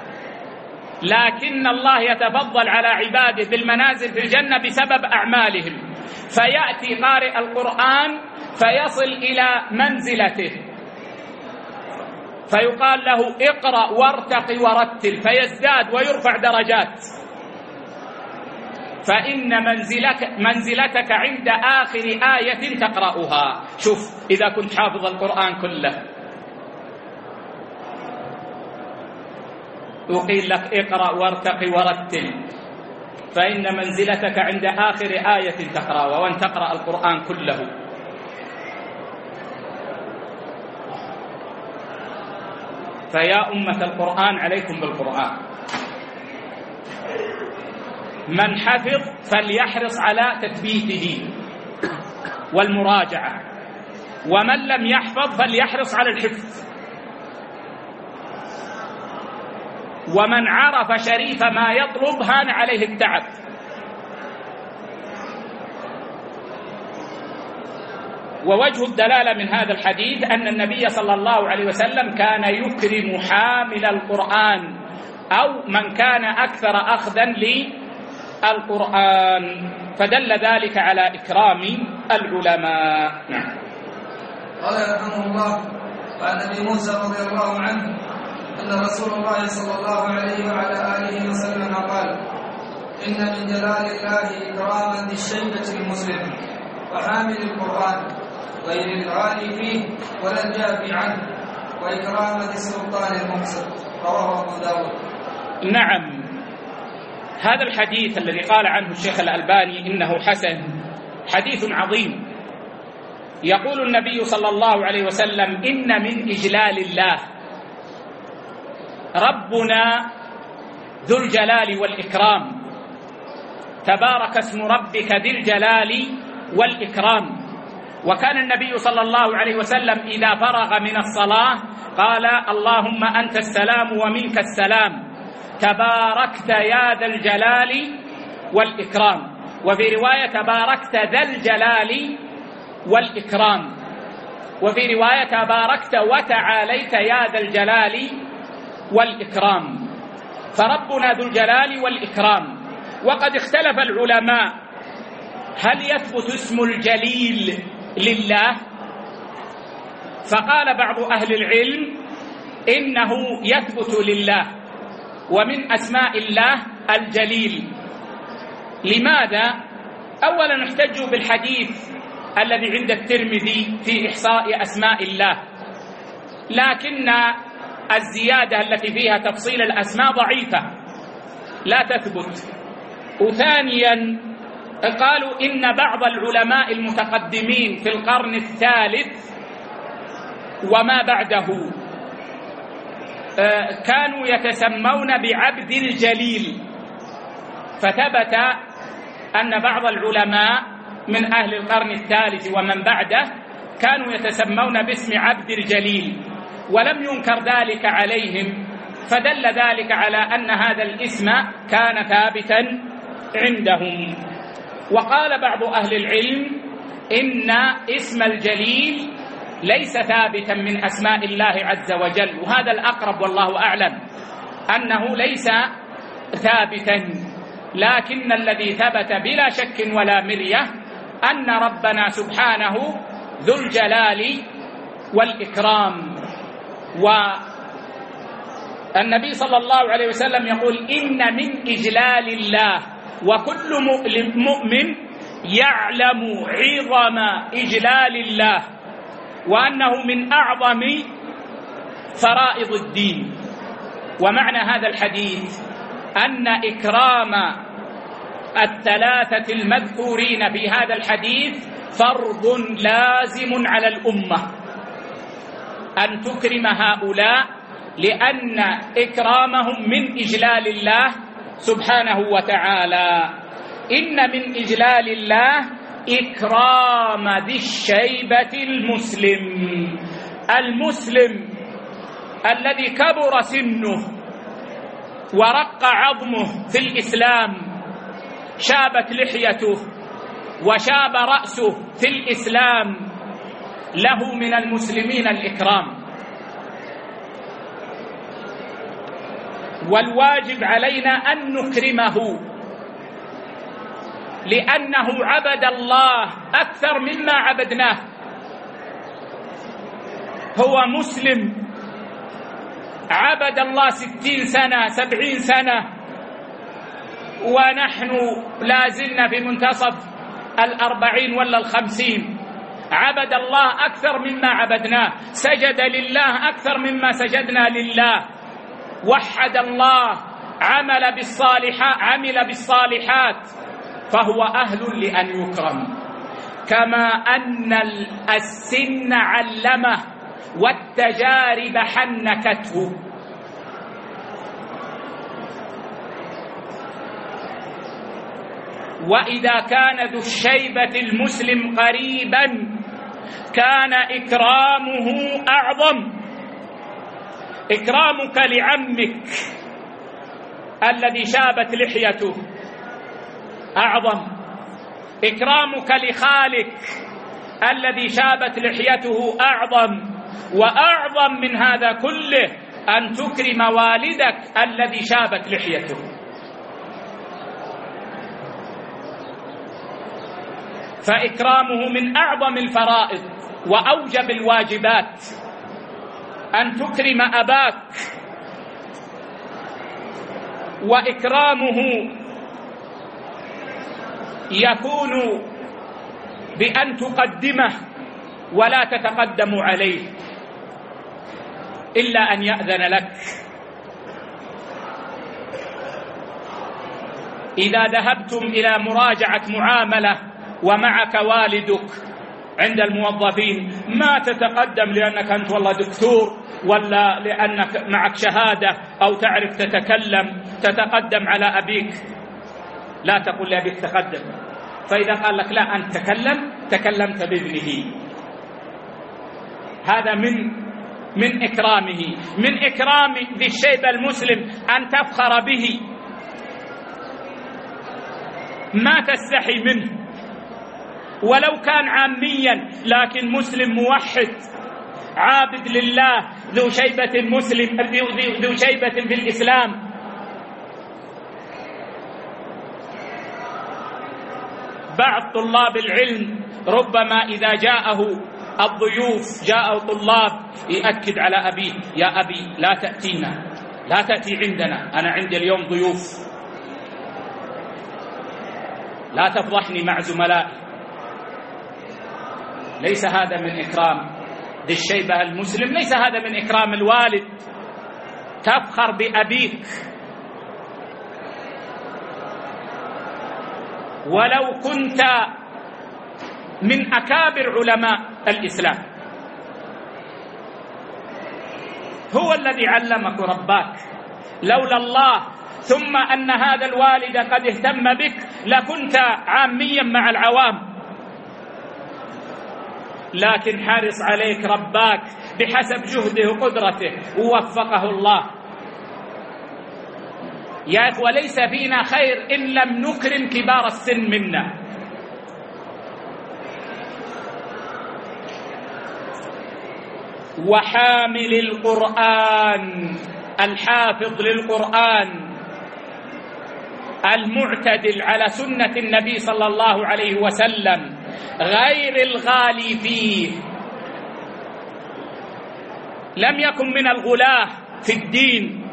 لكن الله يتفضل على عباده بالمنازل في الجنة بسبب أعمالهم. فيأتي قارئ القرآن فيصل إلى منزلته فيقال له اقرأ وارتقي ورتل، فيزداد ويرفع درجات. فإن منزلتك عند آخر آية تقرأها. شوف إذا كنت حافظ القرآن كله يقول لك اقرأ وارتقي ورتل، فإن منزلتك عند آخر آية تقرأها، وأن تقرأ القرآن كله. فيا أمة القرآن عليكم بالقرآن. من حفظ فليحرص على تثبيته والمراجعة، ومن لم يحفظ فليحرص على الحفظ. ومن عرف شريف ما يطلب هان عليه التعب. ووجه الدلالة من هذا الحديث أن النبي صلى الله عليه وسلم كان يكرم حامل القرآن أو من كان أكثر أخذا للقرآن، فدل ذلك على إكرام العلماء. نعم. قال رحمه الله: وعن أبي موسى رضي الله عنه أن رسول الله صلى الله عليه وعلى آله وسلم قال: إن من جلال الله إكراما ذي الشيبة المسلم وحامل القرآن غير الغالي فيه ولا الجافي عنه، وإكرام ذي السلطان المقصد. رواه أبو داود. نعم، هذا الحديث الذي قال عنه الشيخ الألباني إنه حسن حديث عظيم. يقول النبي صلى الله عليه وسلم: إن من إجلال الله ربنا ذو الجلال والإكرام، تبارك اسم ربك ذي الجلال والإكرام. وكان النبي صلى الله عليه وسلم إذا فرغ من الصلاة قال: اللهم أنت السلام ومنك السلام، تباركت يا ذا الجلال والإكرام. وفي رواية تباركت ذا الجلال والإكرام، وفي رواية تباركت وتعاليت يا ذا الجلال والإكرام. فربنا ذو الجلال والإكرام. وقد اختلف العلماء هل يثبت اسم الجليل لله؟ فقال بعض أهل العلم إنه يثبت لله، ومن أسماء الله الجليل. لماذا؟ أولا احتجوا بالحديث الذي عند الترمذي في إحصاء أسماء الله، لكن الزيادة التي فيها تفصيل الأسماء ضعيفة لا تثبت. وثانيا قالوا إن بعض العلماء المتقدمين في القرن الثالث وما بعده كانوا يتسمون بعبد الجليل، فثبت أن بعض العلماء من أهل القرن الثالث ومن بعده كانوا يتسمون باسم عبد الجليل، ولم ينكر ذلك عليهم، فدل ذلك على أن هذا الاسم كان ثابتا عندهم. وقال بعض أهل العلم إن اسم الجليل ليس ثابتا من أسماء الله عز وجل، وهذا الأقرب والله أعلم أنه ليس ثابتا، لكن الذي ثبت بلا شك ولا مرية أن ربنا سبحانه ذو الجلال والإكرام. والنبي صلى الله عليه وسلم يقول إن من إجلال الله، وكل مؤمن يعلم عظم إجلال الله وأنه من أعظم فرائض الدين. ومعنى هذا الحديث أن إكرام الثلاثة المذكورين في هذا الحديث فرض لازم على الأمة، أن تكرم هؤلاء، لأن إكرامهم من إجلال الله سبحانه وتعالى. إن من إجلال الله إكرام ذي الشيبة المسلم الذي كبر سنه ورق عظمه في الإسلام، شابت لحيته وشاب رأسه في الإسلام، له من المسلمين الإكرام. والواجب علينا أن نكرمه، لأنه عبد الله أكثر مما عبدناه. هو مسلم عبد الله 60 سنة 70 سنة، ونحن لازلنا في منتصف 40 ولا 50. عبد الله أكثر مما عبدناه، سجد لله أكثر مما سجدنا لله، وحد الله، عمل بالصالحات، فهو أهل لأن يكرم. كما أن السن علمه والتجارب حنكته. وإذا كان ذو الشيبة المسلم قريبا كان إكرامه أعظم. إكرامك لعمك الذي شابت لحيته أعظم. إكرامك لخالك الذي شابت لحيته أعظم. وأعظم من هذا كله أن تكرم والدك الذي شابت لحيته. فإكرامه من أعظم الفرائض وأوجب الواجبات. أن تكرم أباك، وإكرامه يكون بأن تقدمه ولا تتقدم عليه إلا أن يأذن لك. إذا ذهبتم إلى مراجعة معاملة ومعك والدك عند الموظفين ما تتقدم لأنك أنت والله دكتور ولا لأنك معك شهادة أو تعرف تتكلم تتقدم على أبيك. لا تقول لأبيك تقدم، فإذا قال لك لا أنت تكلمت بابنه. هذا من إكرامه. من إكرام ذي الشيبة المسلم أن تفخر به، ما تستحي منه، ولو كان عاميا لكن مسلم موحد عابد لله ذو شيبة مسلم ذو شيبة في الإسلام. بعض طلاب العلم ربما إذا جاءه الضيوف، جاءه طلاب، يأكد على أبيه: يا أبي لا تأتينا، لا تأتي عندنا، أنا عندي اليوم ضيوف، لا تفضحني مع زملائي. ليس هذا من إكرام ذي الشيبة المسلم، ليس هذا من إكرام الوالد. تفخر بأبيك. ولو كنت من أكابر علماء الإسلام، هو الذي علمك ورباك، لولا الله ثم أن هذا الوالد قد اهتم بك لكنت عاميا مع العوام، لكن حارص عليك رباك بحسب جهده وقدرته ووفقه الله. يا إخوة، ليس فينا خير إن لم نكرم كبار السن منا. وحامل القرآن، الحافظ للقرآن، المعتدل على سنة النبي صلى الله عليه وسلم، غير الغالي فيه، لم يكن من الغلاة في الدين،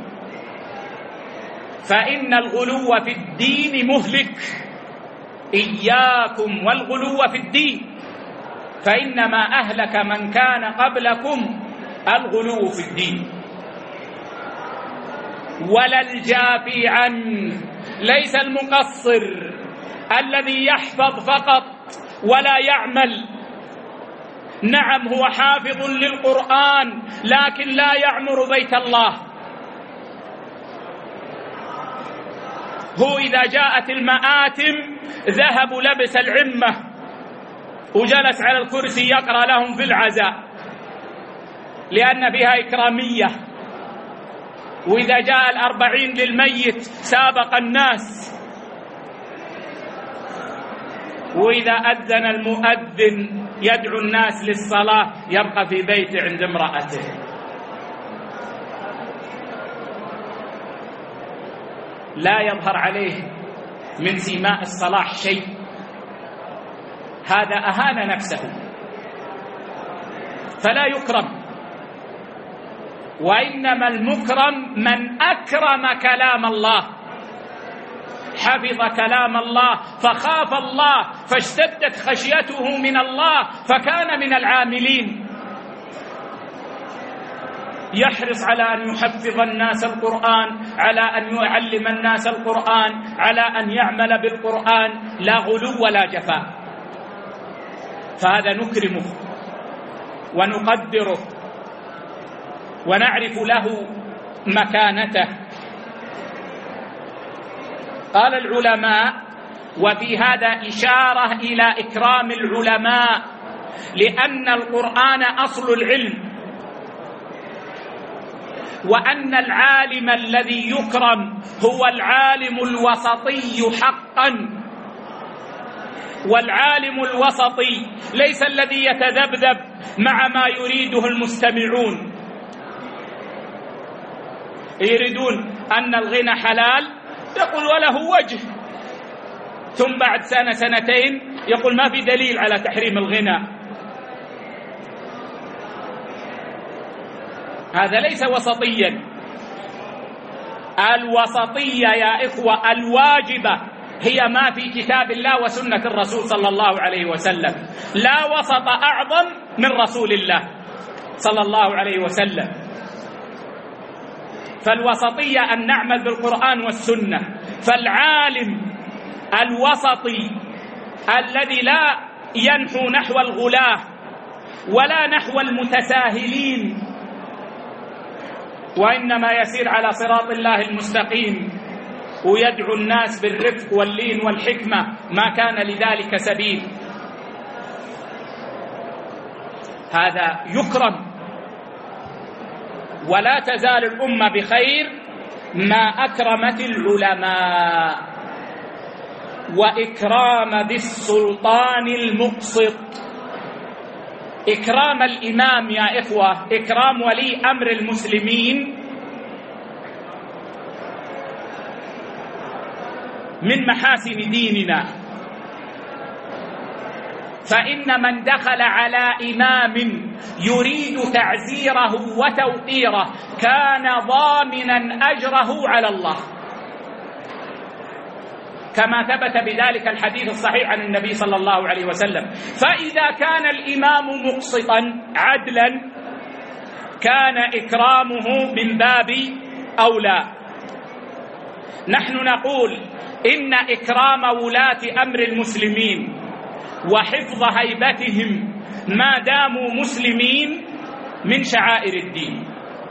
فإن الغلو في الدين مهلك. إياكم والغلو في الدين، فإنما أهلك من كان قبلكم الغلو في الدين. ولا الجافي عنه، ليس المقصر الذي يحفظ فقط ولا يعمل. نعم هو حافظ للقرآن لكن لا يعمر بيت الله. هو إذا جاءت المآتم ذهب لبس العمة وجلس على الكرسي يقرأ لهم في العزاء لأن بها إكرامية. وإذا جاء 40 للميت سابق الناس. وإذا أذن المؤذن يدعو الناس للصلاة يبقى في بيته عند امرأته. لا يظهر عليه من سماء الصلاح شيء. هذا أهان نفسه فلا يكرم. وإنما المكرم من أكرم كلام الله، حفظ كلام الله فخاف الله فاشتدت خشيته من الله فكان من العاملين. يحرص على أن يحفظ الناس القرآن، على أن يعلم الناس القرآن، على أن يعمل بالقرآن، لا غلو ولا جفاء. فهذا نكرمه ونقدره ونعرف له مكانته. قال العلماء: وفي هذا إشارة إلى إكرام العلماء، لأن القرآن أصل العلم، وأن العالم الذي يكرم هو العالم الوسطي حقا. والعالم الوسطي ليس الذي يتذبذب مع ما يريده المستمعون. يريدون أن الغنى حلال يقول وله وجه، ثم بعد سنة سنتين يقول ما في دليل على تحريم الغنى. هذا ليس وسطيا. الوسطية يا إخوة الواجبة هي ما في كتاب الله وسنة الرسول صلى الله عليه وسلم. لا وسط أعظم من رسول الله صلى الله عليه وسلم. فالوسطية أن نعمل بالقرآن والسنة. فالعالم الوسطي الذي لا ينحو نحو الغلاة ولا نحو المتساهلين، وإنما يسير على صراط الله المستقيم ويدعو الناس بالرفق واللين والحكمة ما كان لذلك سبيل، هذا يكرم. ولا تزال الأمة بخير ما أكرمت العلماء. وإكرام ذي السلطان المقسط. إكرام الإمام يا إخوة، إكرام ولي أمر المسلمين من محاسن ديننا، فإن من دخل على إمام يريد تعزيره وتوقيره كان ضامنا أجره على الله، كما ثبت بذلك الحديث الصحيح عن النبي صلى الله عليه وسلم. فإذا كان الإمام مقسطا عدلا كان إكرامه من باب أولى. نحن نقول إن إكرام ولاة أمر المسلمين وحفظ هيبتهم ما داموا مسلمين من شعائر الدين،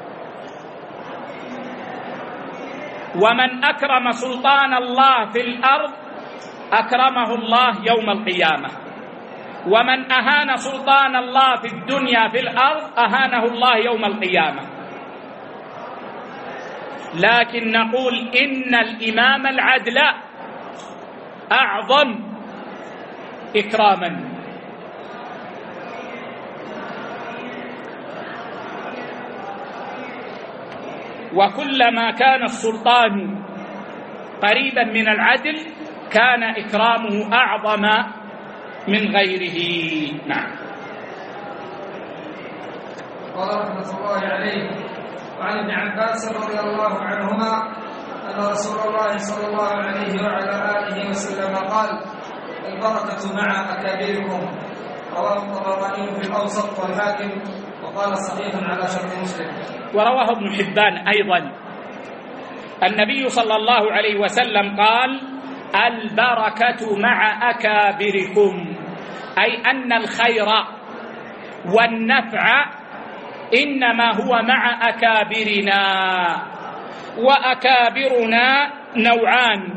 ومن أكرم سلطان الله في الأرض أكرمه الله يوم القيامة، ومن أهان سلطان الله في الدنيا في الأرض أهانه الله يوم القيامة. لكن نقول إن الإمام العدل أعظم إكراما. وكلما كان السلطان قريبا من العدل كان إكرامه أعظم من غيره. نعم. قال رحمة الله عليه: وعن ابن عباس رضي الله عنهما أن رسول الله صلى الله عليه وعلى آله وسلم قال: البركة مع أكابركم. رواه الطبراني في الأوسط والحاكم وقال صحيح على شرط مسلم. ورواه ابن حبان أيضا. النبي صلى الله عليه وسلم قال: البركة مع أكابركم، أي أن الخير والنفع إنما هو مع أكابرنا. وأكابرنا نوعان: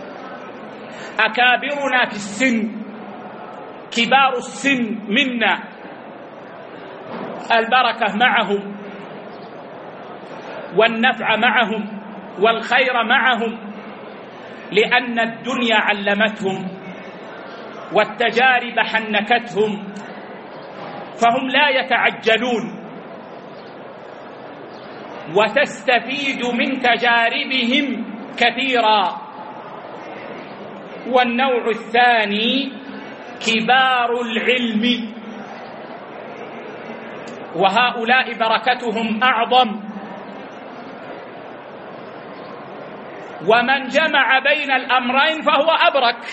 أكابرنا في السن، كبار السن منا البركة معهم والنفع معهم والخير معهم، لأن الدنيا علمتهم والتجارب حنكتهم، فهم لا يتعجلون، وتستفيد من تجاربهم كثيرا. والنوع الثاني كبار العلم، وهؤلاء بركتهم أعظم. ومن جمع بين الأمرين فهو أبرك.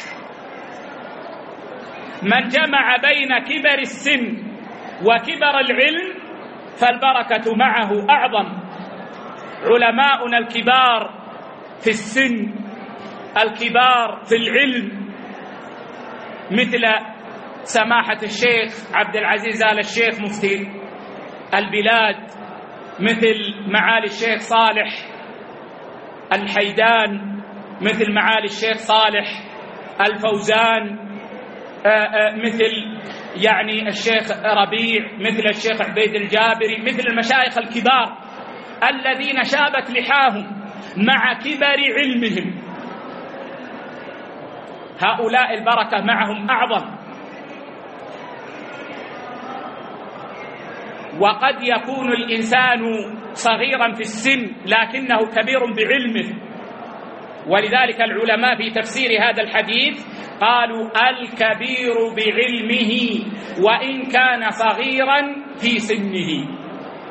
من جمع بين كبر السن وكبر العلم فالبركة معه أعظم. علماؤنا الكبار في السن، الكبار في العلم، مثل سماحة الشيخ عبد العزيز آل الشيخ مفتي البلاد، مثل معالي الشيخ صالح الحيدان، مثل معالي الشيخ صالح الفوزان، مثل يعني الشيخ ربيع، مثل الشيخ عبيد الجابري، مثل المشايخ الكبار الذين شابت لحاهم مع كبر علمهم، هؤلاء البركة معهم أعظم. وقد يكون الإنسان صغيرا في السن لكنه كبير بعلمه، ولذلك العلماء في تفسير هذا الحديث قالوا: الكبير بعلمه وإن كان صغيرا في سنه.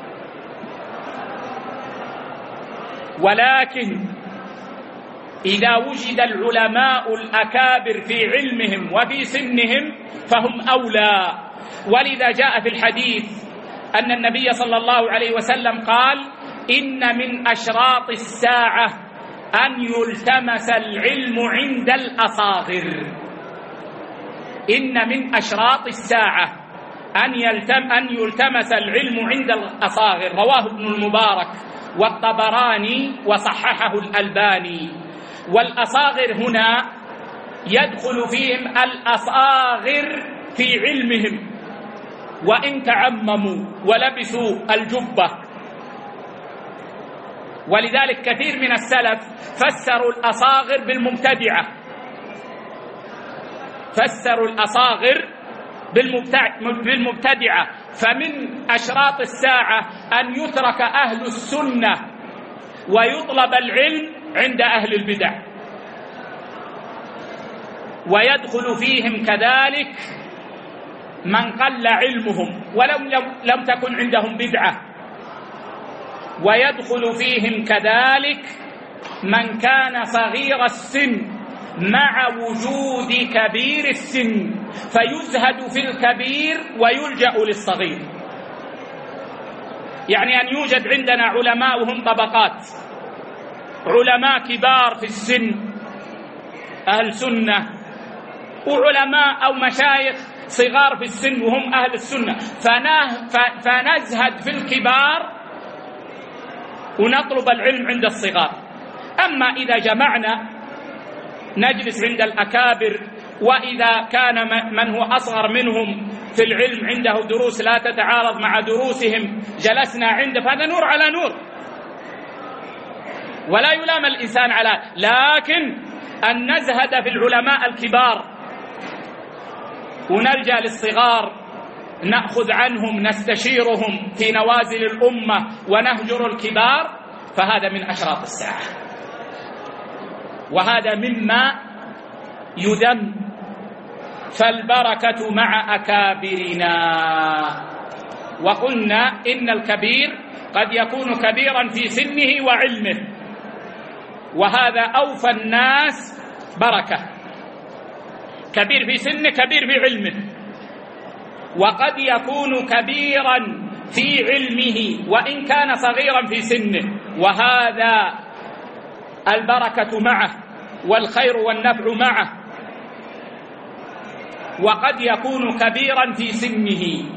ولكن إذا وجد العلماء الأكابر في علمهم وفي سنهم فهم أولى. ولذا جاء في الحديث أن النبي صلى الله عليه وسلم قال: إن من أشراط الساعة أن يلتمس العلم عند الأصاغر. إن من أشراط الساعة أن يلتمس العلم عند الأصاغر. رواه ابن المبارك والطبراني وصححه الألباني. والأصاغر هنا يدخل فيهم الأصاغر في علمهم وإن تعمموا ولبسوا الجبة. ولذلك كثير من السلف فسروا الأصاغر بالمبتدعة، فسروا الأصاغر بالمبتدعة. فمن أشراط الساعة أن يترك أهل السنة ويطلب العلم عند أهل البدع، ويدخل فيهم كذلك من قل علمهم ولم تكن عندهم بدعة، ويدخل فيهم كذلك من كان صغير السن مع وجود كبير السن، فيزهد في الكبير ويلجأ للصغير. يعني أن يوجد عندنا علماء وهم طبقات، علماء كبار في السن أهل سنة، وعلماء أو مشايخ صغار في السن وهم أهل السنة، فنزهد في الكبار ونطلب العلم عند الصغار. أما إذا جمعنا نجلس عند الأكابر، وإذا كان من هو أصغر منهم في العلم عنده دروس لا تتعارض مع دروسهم جلسنا عنده، فهذا نور على نور ولا يلام الإنسان على. لكن أن نزهد في العلماء الكبار ونلجأ للصغار نأخذ عنهم نستشيرهم في نوازل الأمة ونهجر الكبار، فهذا من أشراط الساعة، وهذا مما يذم. فالبركة مع أكابرنا. وقلنا إن الكبير قد يكون كبيرا في سنه وعلمه، وهذا أوفى الناس بركة، كبير في سنه كبير في علمه. وقد يكون كبيرا في علمه وإن كان صغيرا في سنه، وهذا البركة معه والخير والنفع معه. وقد يكون كبيرا في سنه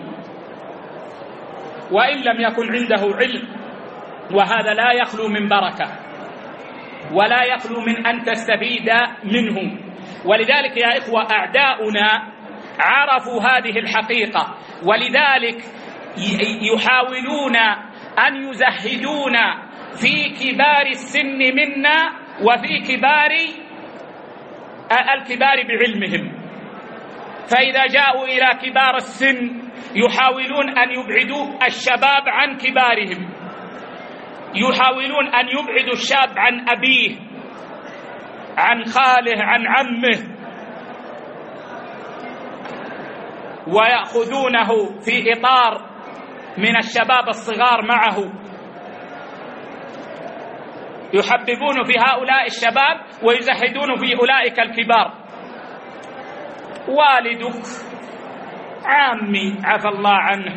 وإن لم يكن عنده علم، وهذا لا يخلو من بركة ولا يخلو من أن تستفيد منه. ولذلك يا إخوة أعداؤنا عرفوا هذه الحقيقة، ولذلك يحاولون أن يزهدونا في كبار السن منا وفي الكبار بعلمهم. فإذا جاءوا إلى كبار السن يحاولون أن يبعدوا الشباب عن كبارهم، يحاولون أن يبعدوا الشاب عن أبيه عن خاله عن عمه، ويأخذونه في إطار من الشباب الصغار معه، يحببون في هؤلاء الشباب ويزهدون في أولئك الكبار. والدك عامي عفى الله عنه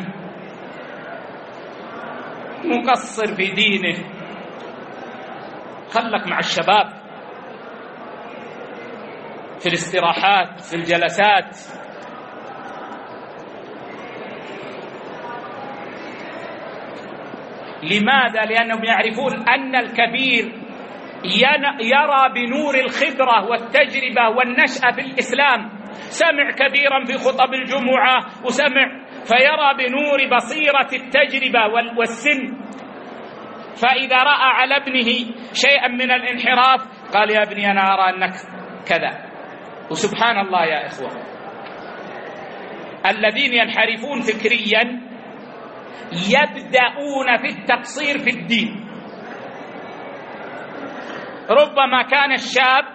مقصر في دينه، خلك مع الشباب في الاستراحات في الجلسات. لماذا؟ لأنهم يعرفون أن الكبير يرى بنور الخبرة والتجربة والنشأة في الإسلام، سمع كبيرا في خطب الجمعة وسمع، فيرى بنور بصيرة التجربة والسن. فإذا رأى على ابنه شيئا من الانحراف قال يا ابني أنا أرى أنك كذا. وسبحان الله يا إخوة، الذين ينحرفون فكريا يبدأون في التقصير في الدين. ربما كان الشاب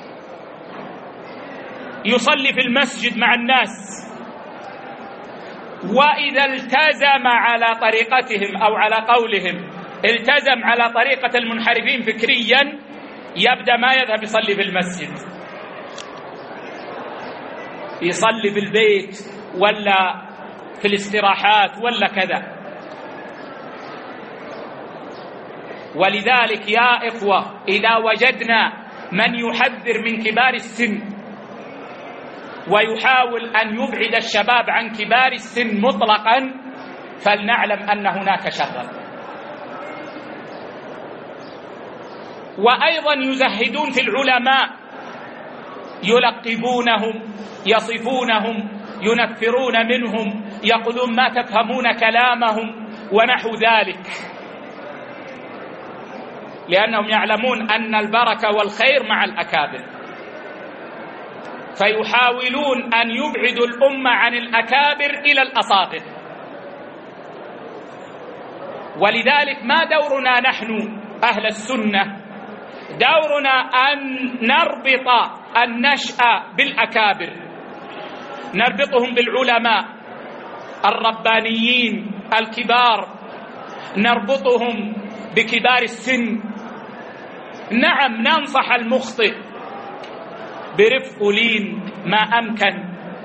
يصلي في المسجد مع الناس، وإذا التزم على طريقتهم أو على قولهم التزم على طريقة المنحرفين فكريا، يبدأ ما يذهب يصلي في المسجد، يصلي في البيت ولا في الاستراحات ولا كذا. ولذلك يا إخوة إذا وجدنا من يحذر من كبار السن ويحاول أن يبعد الشباب عن كبار السن مطلقا، فلنعلم أن هناك شرا. وأيضا يزهدون في العلماء، يلقبونهم يصفونهم ينفرون منهم، يقولون ما تفهمون كلامهم ونحو ذلك، لأنهم يعلمون أن البركة والخير مع الأكابر. فيحاولون أن يبعدوا الأمة عن الأكابر إلى الأصاغر. ولذلك ما دورنا نحن أهل السنة؟ دورنا أن نربط النشأ بالأكابر، نربطهم بالعلماء الربانيين الكبار، نربطهم بكبار السن. نعم، ننصح المخطئ برفق لين ما أمكن،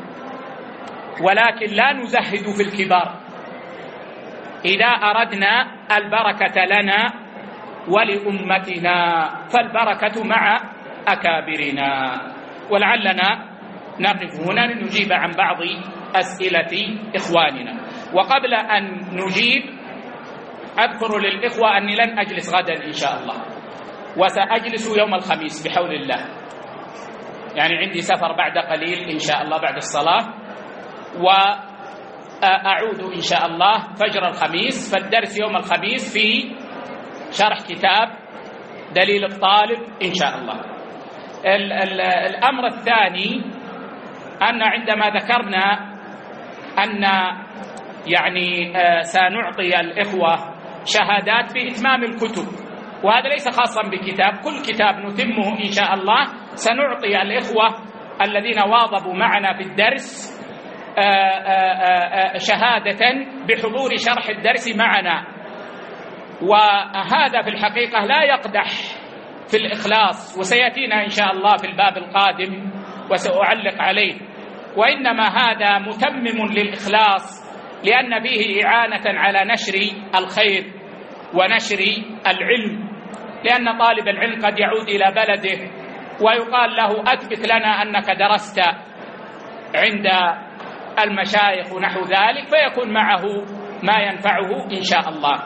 ولكن لا نزهد في الكبار إذا أردنا البركة لنا ولأمتنا، فالبركة مع أكابرنا. ولعلنا نقف هنا لنجيب عن بعض أسئلة إخواننا. وقبل أن نجيب أذكر للإخوة أني لن أجلس غدا إن شاء الله، وسأجلس يوم الخميس بحول الله، يعني عندي سفر بعد قليل إن شاء الله بعد الصلاة، وأعود إن شاء الله فجر الخميس. فالدرس يوم الخميس في شرح كتاب دليل الطالب إن شاء الله. الأمر الثاني أن عندما ذكرنا أن يعني سنعطي الإخوة شهادات بإتمام الكتب، وهذا ليس خاصا بكتاب، كل كتاب نتمه إن شاء الله. سنعطي الإخوة الذين واظبوا معنا في الدرس شهادة بحضور شرح الدرس معنا، وهذا في الحقيقة لا يقدح في الإخلاص، وسيأتينا إن شاء الله في الباب القادم وسأعلق عليه. وإنما هذا متمم للإخلاص، لأن فيه إعانة على نشر الخير ونشر العلم، لأن طالب العلم قد يعود إلى بلده ويقال له أثبت لنا أنك درست عند المشايخ ونحو ذلك، فيكون معه ما ينفعه إن شاء الله.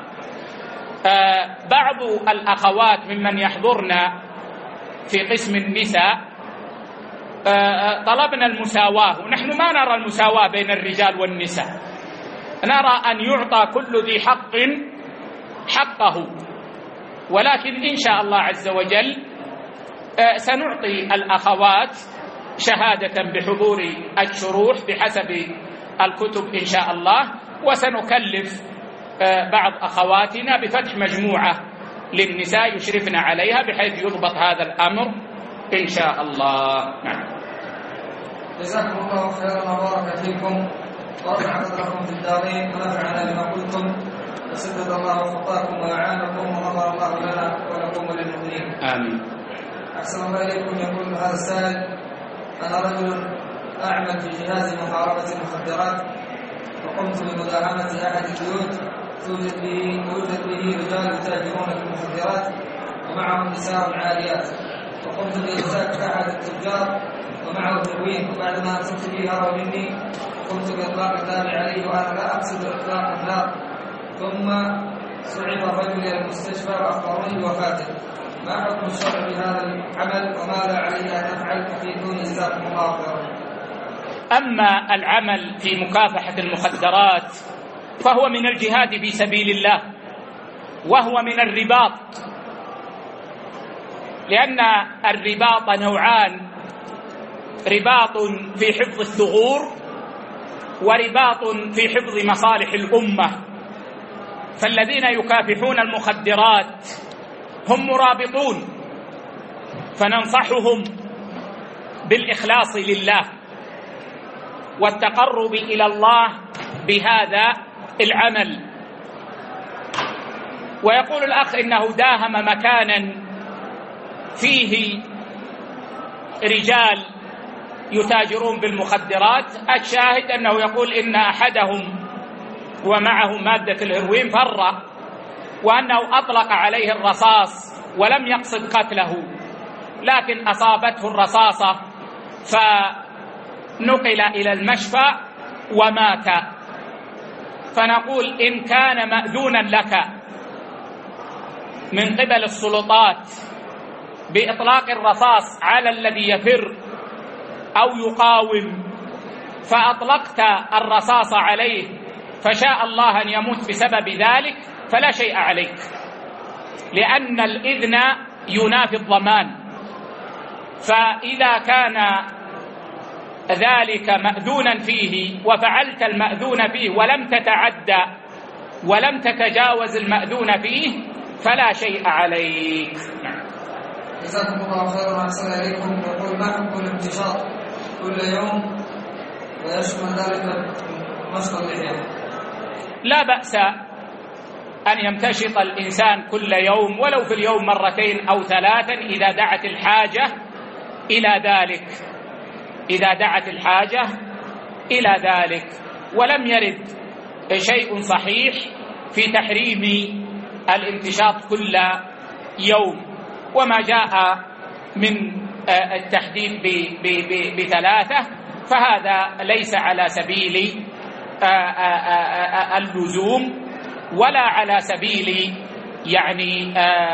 بعض الأخوات ممن يحضرنا في قسم النساء طلبنا المساواة، ونحن ما نرى المساواة بين الرجال والنساء، نرى أن يعطى كل ذي حق حقه، ولكن إن شاء الله عز وجل سنعطي الأخوات شهادة بحضور الشروح بحسب الكتب إن شاء الله، وسنكلف بعض أخواتنا بفتح مجموعة للنساء يشرفن عليها بحيث يضبط هذا الأمر إن شاء الله. نعم. جزاكم الله خيرا وبارك فيكم ورفع قدركم في الدارين ونفعنا بما قلتم، وسدد الله خطاكم وأعانكم وغفر الله لنا ولكم وللمؤمنين. آمين. أحسن الله إليكم. يقول هذا السائل: أنا رجل أعمل في جهاز محاربة المخدرات، وقمت بمداهمة أحد البيوت توجد به رجال يتاجرون في المخدرات ومعهم نساء عاريات، وقمت بإمساك أحد التجار ومعه هيروين، وبعدما أمسكت به هرب مني قمت بإطلاق النار عليه وأنا لا أقصد إطلاق النار، ثم صعد الرجل إلى المستشفى وأخبروني بوفاته. ما حكم الشرع بهذا العمل وماذا علي أن أفعل؟ أفيدوني جزاكم الله خيرا. أما العمل في مكافحة المخدرات فهو من الجهاد في سبيل الله، وهو من الرباط، لأن الرباط نوعان: رباط في حفظ الثغور، ورباط في حفظ مصالح الأمة. فالذين يكافحون المخدرات هم مرابطون، فننصحهم بالإخلاص لله والتقرب إلى الله بهذا العمل. ويقول الأخ إنه داهم مكانا فيه رجال يتاجرون بالمخدرات. الشاهد أنه يقول إن أحدهم ومعه مادة الهيروين فر، وأنه أطلق عليه الرصاص ولم يقصد قتله، لكن أصابته الرصاصة فنقل إلى المشفى ومات. فنقول إن كان مأذونا لك من قبل السلطات بإطلاق الرصاص على الذي يفر أو يقاوم، فأطلقت الرصاص عليه فشاء الله أن يموت بسبب ذلك، فلا شيء عليك، لأن الإذن ينافي الضمان. فإذا كان ذلك مأذونا فيه وفعلت المأذون فيه ولم تتعدى ولم تتجاوز المأذون فيه فلا شيء عليك. نعم. جزاكم الله خيرا وأحسن إليكم. يقول: ما حكم الامتشاط كل يوم ويشمل ذلك مشط اللحية؟ لا بأس أن يمتشط الإنسان كل يوم ولو في اليوم مرتين أو ثلاثا إذا دعت الحاجة إلى ذلك، إذا دعت الحاجة إلى ذلك. ولم يرد شيء صحيح في تحريم الامتشاط كل يوم، وما جاء من التحديد بثلاثة فهذا ليس على سبيل اللزوم ولا على سبيل يعني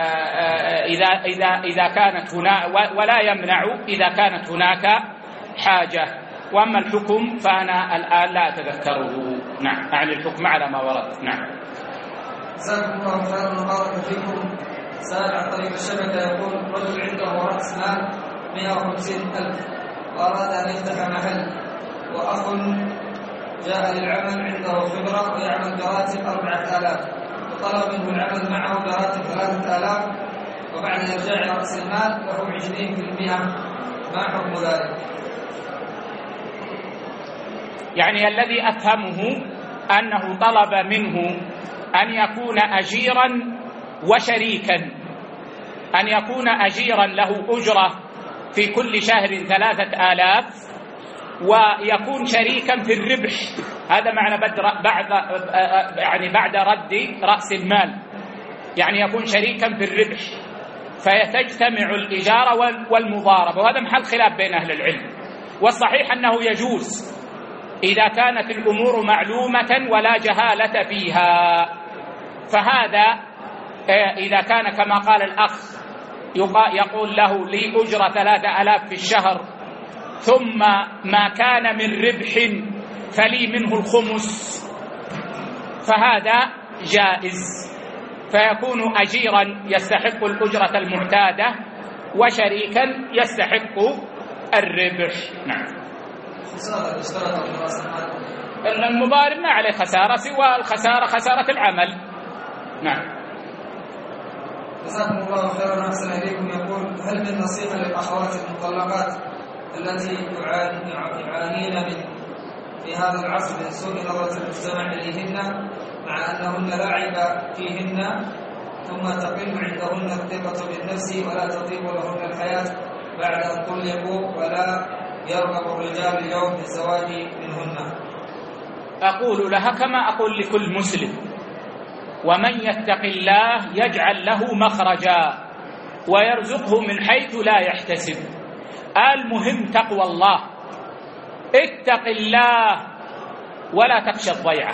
إذا كانت هناك، ولا يمنع إذا كانت هناك حاجة. وأما الحكم فأنا الآن لا أتذكره. نعم، أعني الحكم على ما ورد. نعم. جزاكم الله خيرا وبارك فيكم. سائل عن طريق الشبكة يقول: رجل عنده رأس مال 150,000 وأراد أن يفتح محل، وأخ جاء للعمل عنده خبرة ويعمل براتب 4,000 وطلب منه العمل معه براتب 3,000 وبعد إرجاع رأس المال له 20%، ما حكم ذلك؟ يعني الذي أفهمه أنه طلب منه أن يكون أجيرا وشريكا، أن يكون أجيرا له أجرة في كل شهر 3,000 ويكون شريكا في الربح. هذا معنى بعد رد رأس المال، يعني يكون شريكا في الربح، فيتجتمع الإجارة والمضاربة، وهذا محل خلاف بين أهل العلم. والصحيح أنه يجوز إذا كانت الأمور معلومة ولا جهالة فيها. فهذا إذا كان كما قال الأخ يقول له لي أجرة 3,000 في الشهر ثم ما كان من ربح فلي منه الخمس، فهذا جائز، فيكون أجيرا يستحق الأجرة المعتادة وشريكا يستحق الربح. نعم. المضارب ما عليه خسارة سوى الخسارة خسارة العمل. نعم. جزاكم الله خيرا وأحسن إليكم. يقول: هل من نصيحة للأخوات المطلقات التي يعانين في هذا العصر من سوء نظرة المجتمع إليهن مع أنهن لا عيب فيهن، ثم تقل عندهن الثقة بالنفس ولا تطيب لهن الحياة بعد أن طلقوا ولا يرغب الرجال اليوم بالزواج منهن؟ أقول لها كما أقول لكل مسلم: ومن يتق الله يجعل له مخرجا ويرزقه من حيث لا يحتسب. المهم تقوى الله، اتق الله ولا تخشى الضيعة،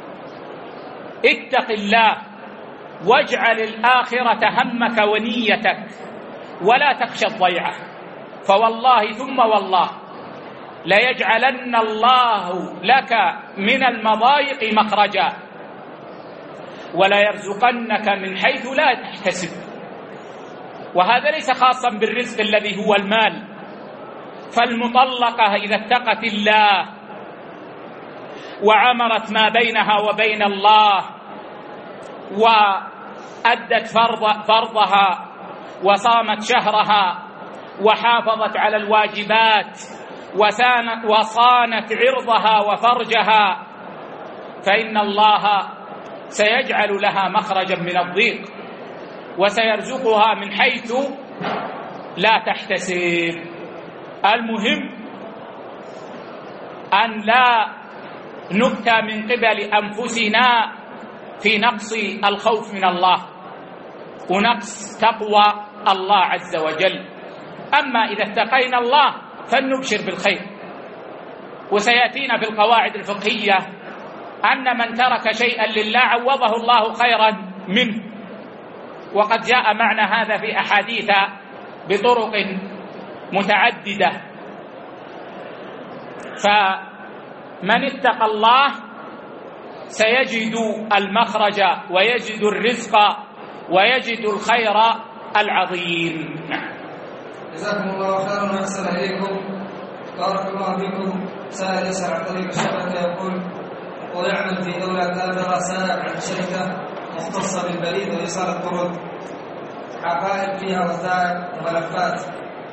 اتق الله واجعل الآخرة همك ونيتك ولا تخشى الضيعة، فوالله ثم والله ليجعلن الله لك من المضايق مخرجا ولا يرزقنك من حيث لا تحتسب. وهذا ليس خاصا بالرزق الذي هو المال، فالمطلقة إذا اتقت الله وعمرت ما بينها وبين الله وأدت فرضها وصامت شهرها وحافظت على الواجبات وصانت عرضها وفرجها، فإن الله سيجعل لها مخرجا من الضيق وسيرزقها من حيث لا تحتسب. المهم أن لا نؤتى من قبل أنفسنا في نقص الخوف من الله ونقص تقوى الله عز وجل. أما إذا اتقينا الله فلنبشر بالخير. وسيأتينا في القواعد الفقهية أن من ترك شيئا لله عوضه الله خيرا منه، وقد جاء معنى هذا في أحاديث بطرق متعددة. فمن اتقى الله سيجد المخرج ويجد الرزق ويجد الخير العظيم. جزاكم الله خيرا وأحسن إليكم. بارك الله فيكم. سائل يسأل عن طريق الشبكة يقول: ويعمل في دولة كافرة، سائل عن شركة مختصة بالبريد وإيصال الطرود، عقائد فيها وثائق وملفات،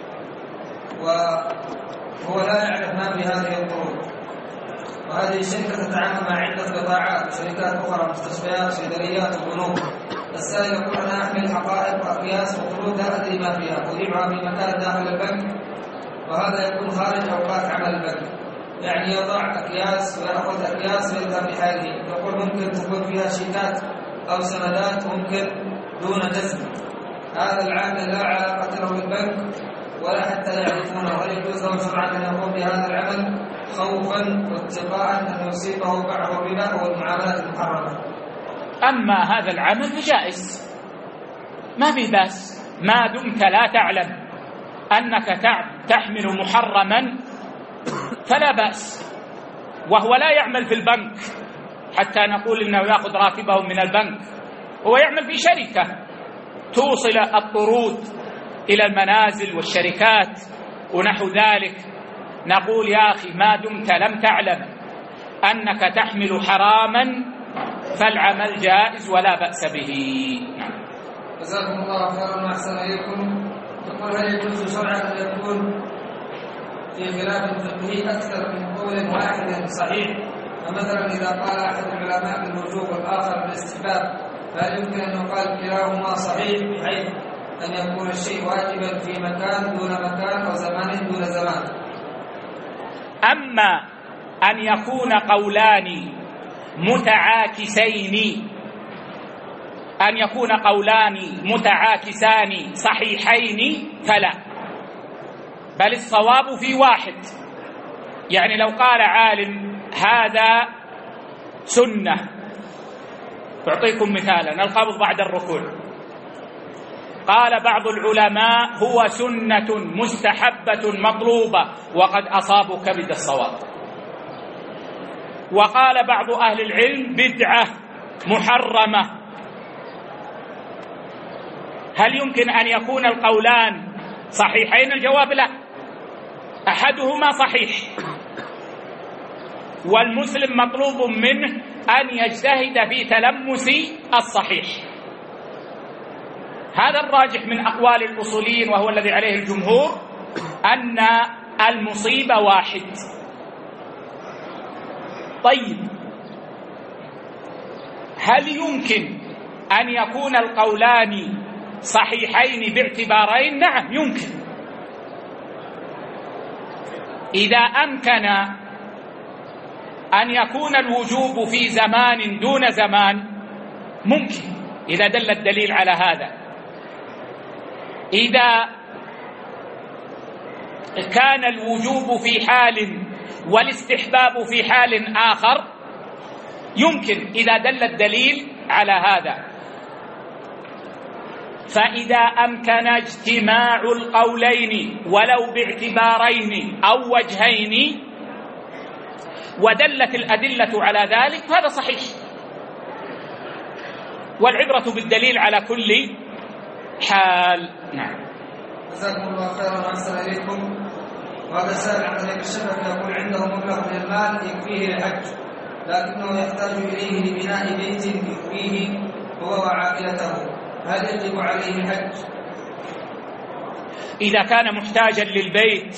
وهو لا يعرف ما في هذه الطرود، وهذه الشركة تتعامل مع عدة قطاعات وشركات أخرى، مستشفيات، صيدليات وبنوك. السائل يقول: أنا أحمل حقائب وأقياس وطرود لا أدري ما فيها، أضيعها في مكان داخل البنك، وهذا يكون خارج أوقات عمل البنك، يعني يضع أقياس ويأخذ أقياس ويذهب بحاله. يقول: ممكن تكون فيها شيكات أو سندات، ممكن دون جزم. هذا العامل لا علاقة له بالبنك ولا حتى يعرفونه، هل يجوز له شرعا أن يقوم بهذا العمل خوفا واتقاء أن يصيبه بعض الربا والمعاملات المحرمة؟ أما هذا العمل فجائز، ما في بأس ما دمت لا تعلم أنك تحمل محرما، فلا بأس. وهو لا يعمل في البنك حتى نقول إنه يأخذ راتبه من البنك، هو يعمل في شركة توصل الطرود إلى المنازل والشركات ونحو ذلك. نقول: يا أخي ما دمت لم تعلم أنك تحمل حراما فالعمل جائز ولا بأس به. جزاكم الله خيرا وأحسن إليكم. يقول: هل يجوز شرعا أن يكون في خلاف فقهي أكثر من قول واحد صحيح؟ فمثلا إذا قال أحد العلماء بالوجوب والآخر بالاستحباب، فهل يمكن أن يقال كلاهما صحيح بحيث أن يكون الشيء واجبا في مكان دون مكان أو زمان دون زمان؟ أما أن يكون قولان متعاكسين، أن يكون قولان متعاكسان صحيحين فلا، بل الصواب في واحد. يعني لو قال عالم هذا سنة، أعطيكم مثالا: القبض بعد الركوع، قال بعض العلماء هو سنة مستحبة مطلوبة وقد أصابوا كبد الصواب، وقال بعض أهل العلم بدعة محرمة. هل يمكن أن يكون القولان صحيحين؟ الجواب لا، أحدهما صحيح، والمسلم مطلوب منه أن يجتهد في تلمس الصحيح. هذا الراجح من أقوال الأصوليين، وهو الذي عليه الجمهور، أن المصيبة واحد. طيب، هل يمكن أن يكون القولان صحيحين باعتبارين؟ نعم يمكن. إذا أمكن أن يكون الوجوب في زمان دون زمان ممكن، إذا دل الدليل على هذا. إذا كان الوجوب في حال والاستحباب في حال آخر يمكن، إذا دل الدليل على هذا. فإذا أمكن اجتماع القولين ولو باعتبارين أو وجهين ودلت الأدلة على ذلك فهذا صحيح، والعبرة بالدليل على كل حال. نعم. جزاكم الله خيرا وأحسن إليكم. وهذا سائل عن طريق الشبكة يقول: عنده مبلغ من المال يكفيه للحج، لكنه يحتاج إليه لبناء بيت يكفيه هو وعائلته، هل يجب عليه الحج؟ إذا كان محتاجا للبيت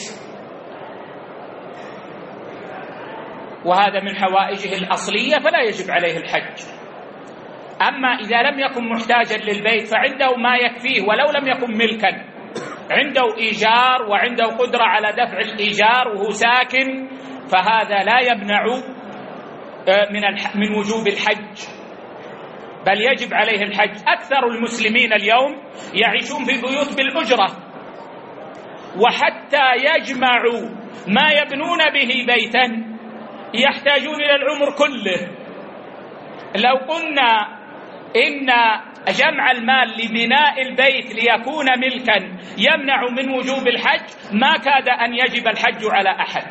وهذا من حوائجه الأصلية فلا يجب عليه الحج. أما إذا لم يكن محتاجا للبيت فعنده ما يكفيه ولو لم يكن ملكا، عنده إيجار وعنده قدرة على دفع الإيجار وهو ساكن، فهذا لا يمنع من وجوب الحج، بل يجب عليه الحج. أكثر المسلمين اليوم يعيشون في بيوت بالأجرة، وحتى يجمعوا ما يبنون به بيتا يحتاجون إلى العمر كله. لو قلنا إن جمع المال لبناء البيت ليكون ملكا يمنع من وجوب الحج ما كاد أن يجب الحج على أحد.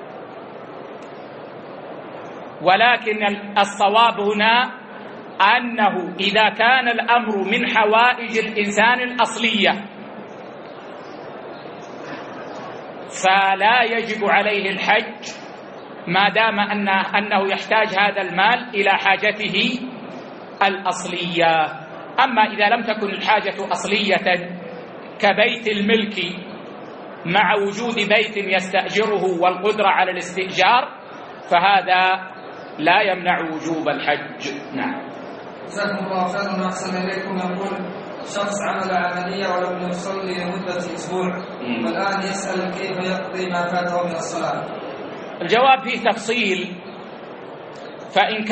ولكن الصواب هنا أنه إذا كان الأمر من حوائج الإنسان الأصلية فلا يجب عليه الحج ما دام أنه يحتاج هذا المال إلى حاجته الأصلية. أما إذا لم تكن الحاجة أصلية كبيت الملك مع وجود بيت يستأجره والقدرة على الاستئجار فهذا لا يمنع وجوب الحج. نعم. جزاكم الله خيرا وأحسن إليكم. يقول شخص عمل عملية ولم يصلي لمدة أسبوع والآن يسأل كيف يقضي ما فاته من الصلاة. الجواب فيه تفصيل. فإن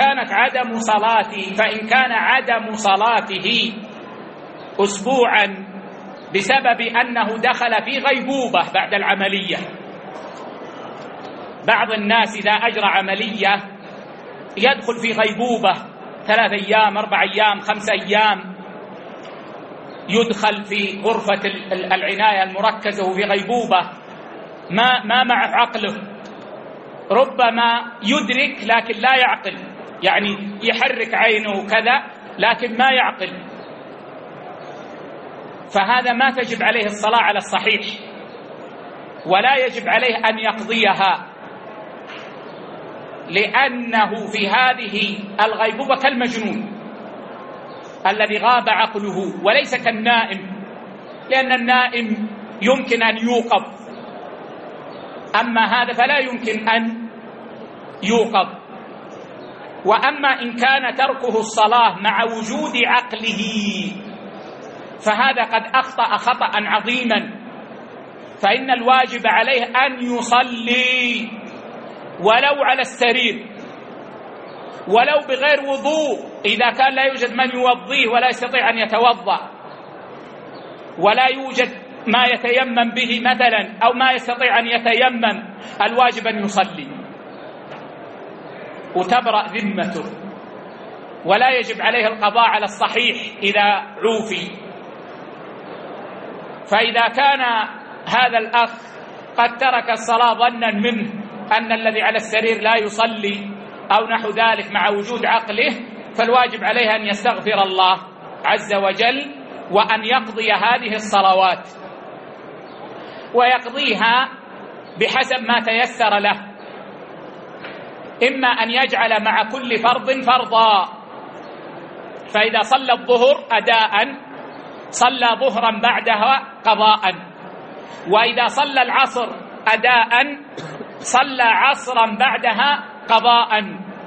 كان عدم صلاته أسبوعا بسبب أنه دخل في غيبوبة بعد العملية. بعض الناس إذا أجرى عملية يدخل في غيبوبة 3 أيام 4 أيام 5 أيام، يدخل في غرفة العناية المركزة وفي غيبوبة ما مع عقله، ربما يدرك لكن لا يعقل، يعني يحرك عينه كذا لكن ما يعقل، فهذا ما تجب عليه الصلاة على الصحيح ولا يجب عليه أن يقضيها، لأنه في هذه الغيبوبة كالمجنون الذي غاب عقله وليس كالنائم، لأن النائم يمكن أن يوقظ، أما هذا فلا يمكن أن يوقظ. وأما إن كان تركه الصلاة مع وجود عقله فهذا قد أخطأ خطأ عظيما، فإن الواجب عليه أن يصلي ولو على السرير ولو بغير وضوء، إذا كان لا يوجد من يوضيه ولا يستطيع أن يتوضأ ولا يوجد ما يتيمم به مثلا أو ما يستطيع أن يتيمم، الواجب أن يصلي وتبرأ ذمته، ولا يجب عليه القضاء على الصحيح إذا عوفي. فإذا كان هذا الأخ قد ترك الصلاة ظنا منه أن الذي على السرير لا يصلي أو نحو ذلك مع وجود عقله، فالواجب عليه أن يستغفر الله عز وجل وأن يقضي هذه الصلوات، ويقضيها بحسب ما تيسر له، إما أن يجعل مع كل فرض فرضا، فإذا صلى الظهر أداء صلى ظهرا بعدها قضاء، وإذا صلى العصر أداء صلى عصرا بعدها قضاء،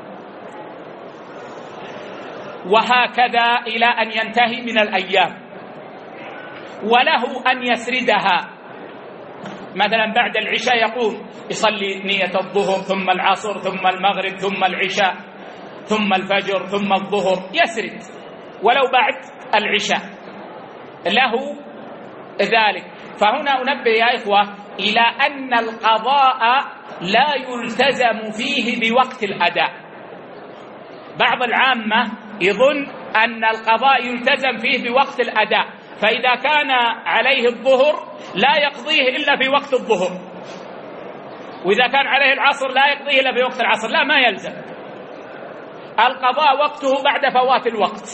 وهكذا إلى أن ينتهي من الأيام. وله أن يسردها، مثلا بعد العشاء يقول يصلي نية الظهر ثم العصر ثم المغرب ثم العشاء ثم الفجر ثم الظهر، يسرد ولو بعد العشاء له ذلك. فهنا أنبه يا إخوة إلى أن القضاء لا يلتزم فيه بوقت الأداء. بعض العامة يظن أن القضاء يلتزم فيه بوقت الأداء، فإذا كان عليه الظهر لا يقضيه إلا في وقت الظهر، وإذا كان عليه العصر لا يقضيه إلا في وقت العصر. لا، ما يلزم، القضاء وقته بعد فوات الوقت،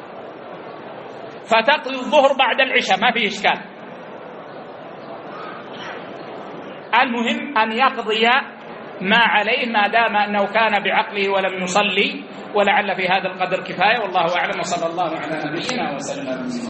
فتقضي الظهر بعد العشاء ما في إشكال. المهم أن يقضي ما عليه ما دام أنه كان بعقله ولم يصلي. ولعل في هذا القدر كفاية، والله أعلم، وصلى الله على نبينا وسلم.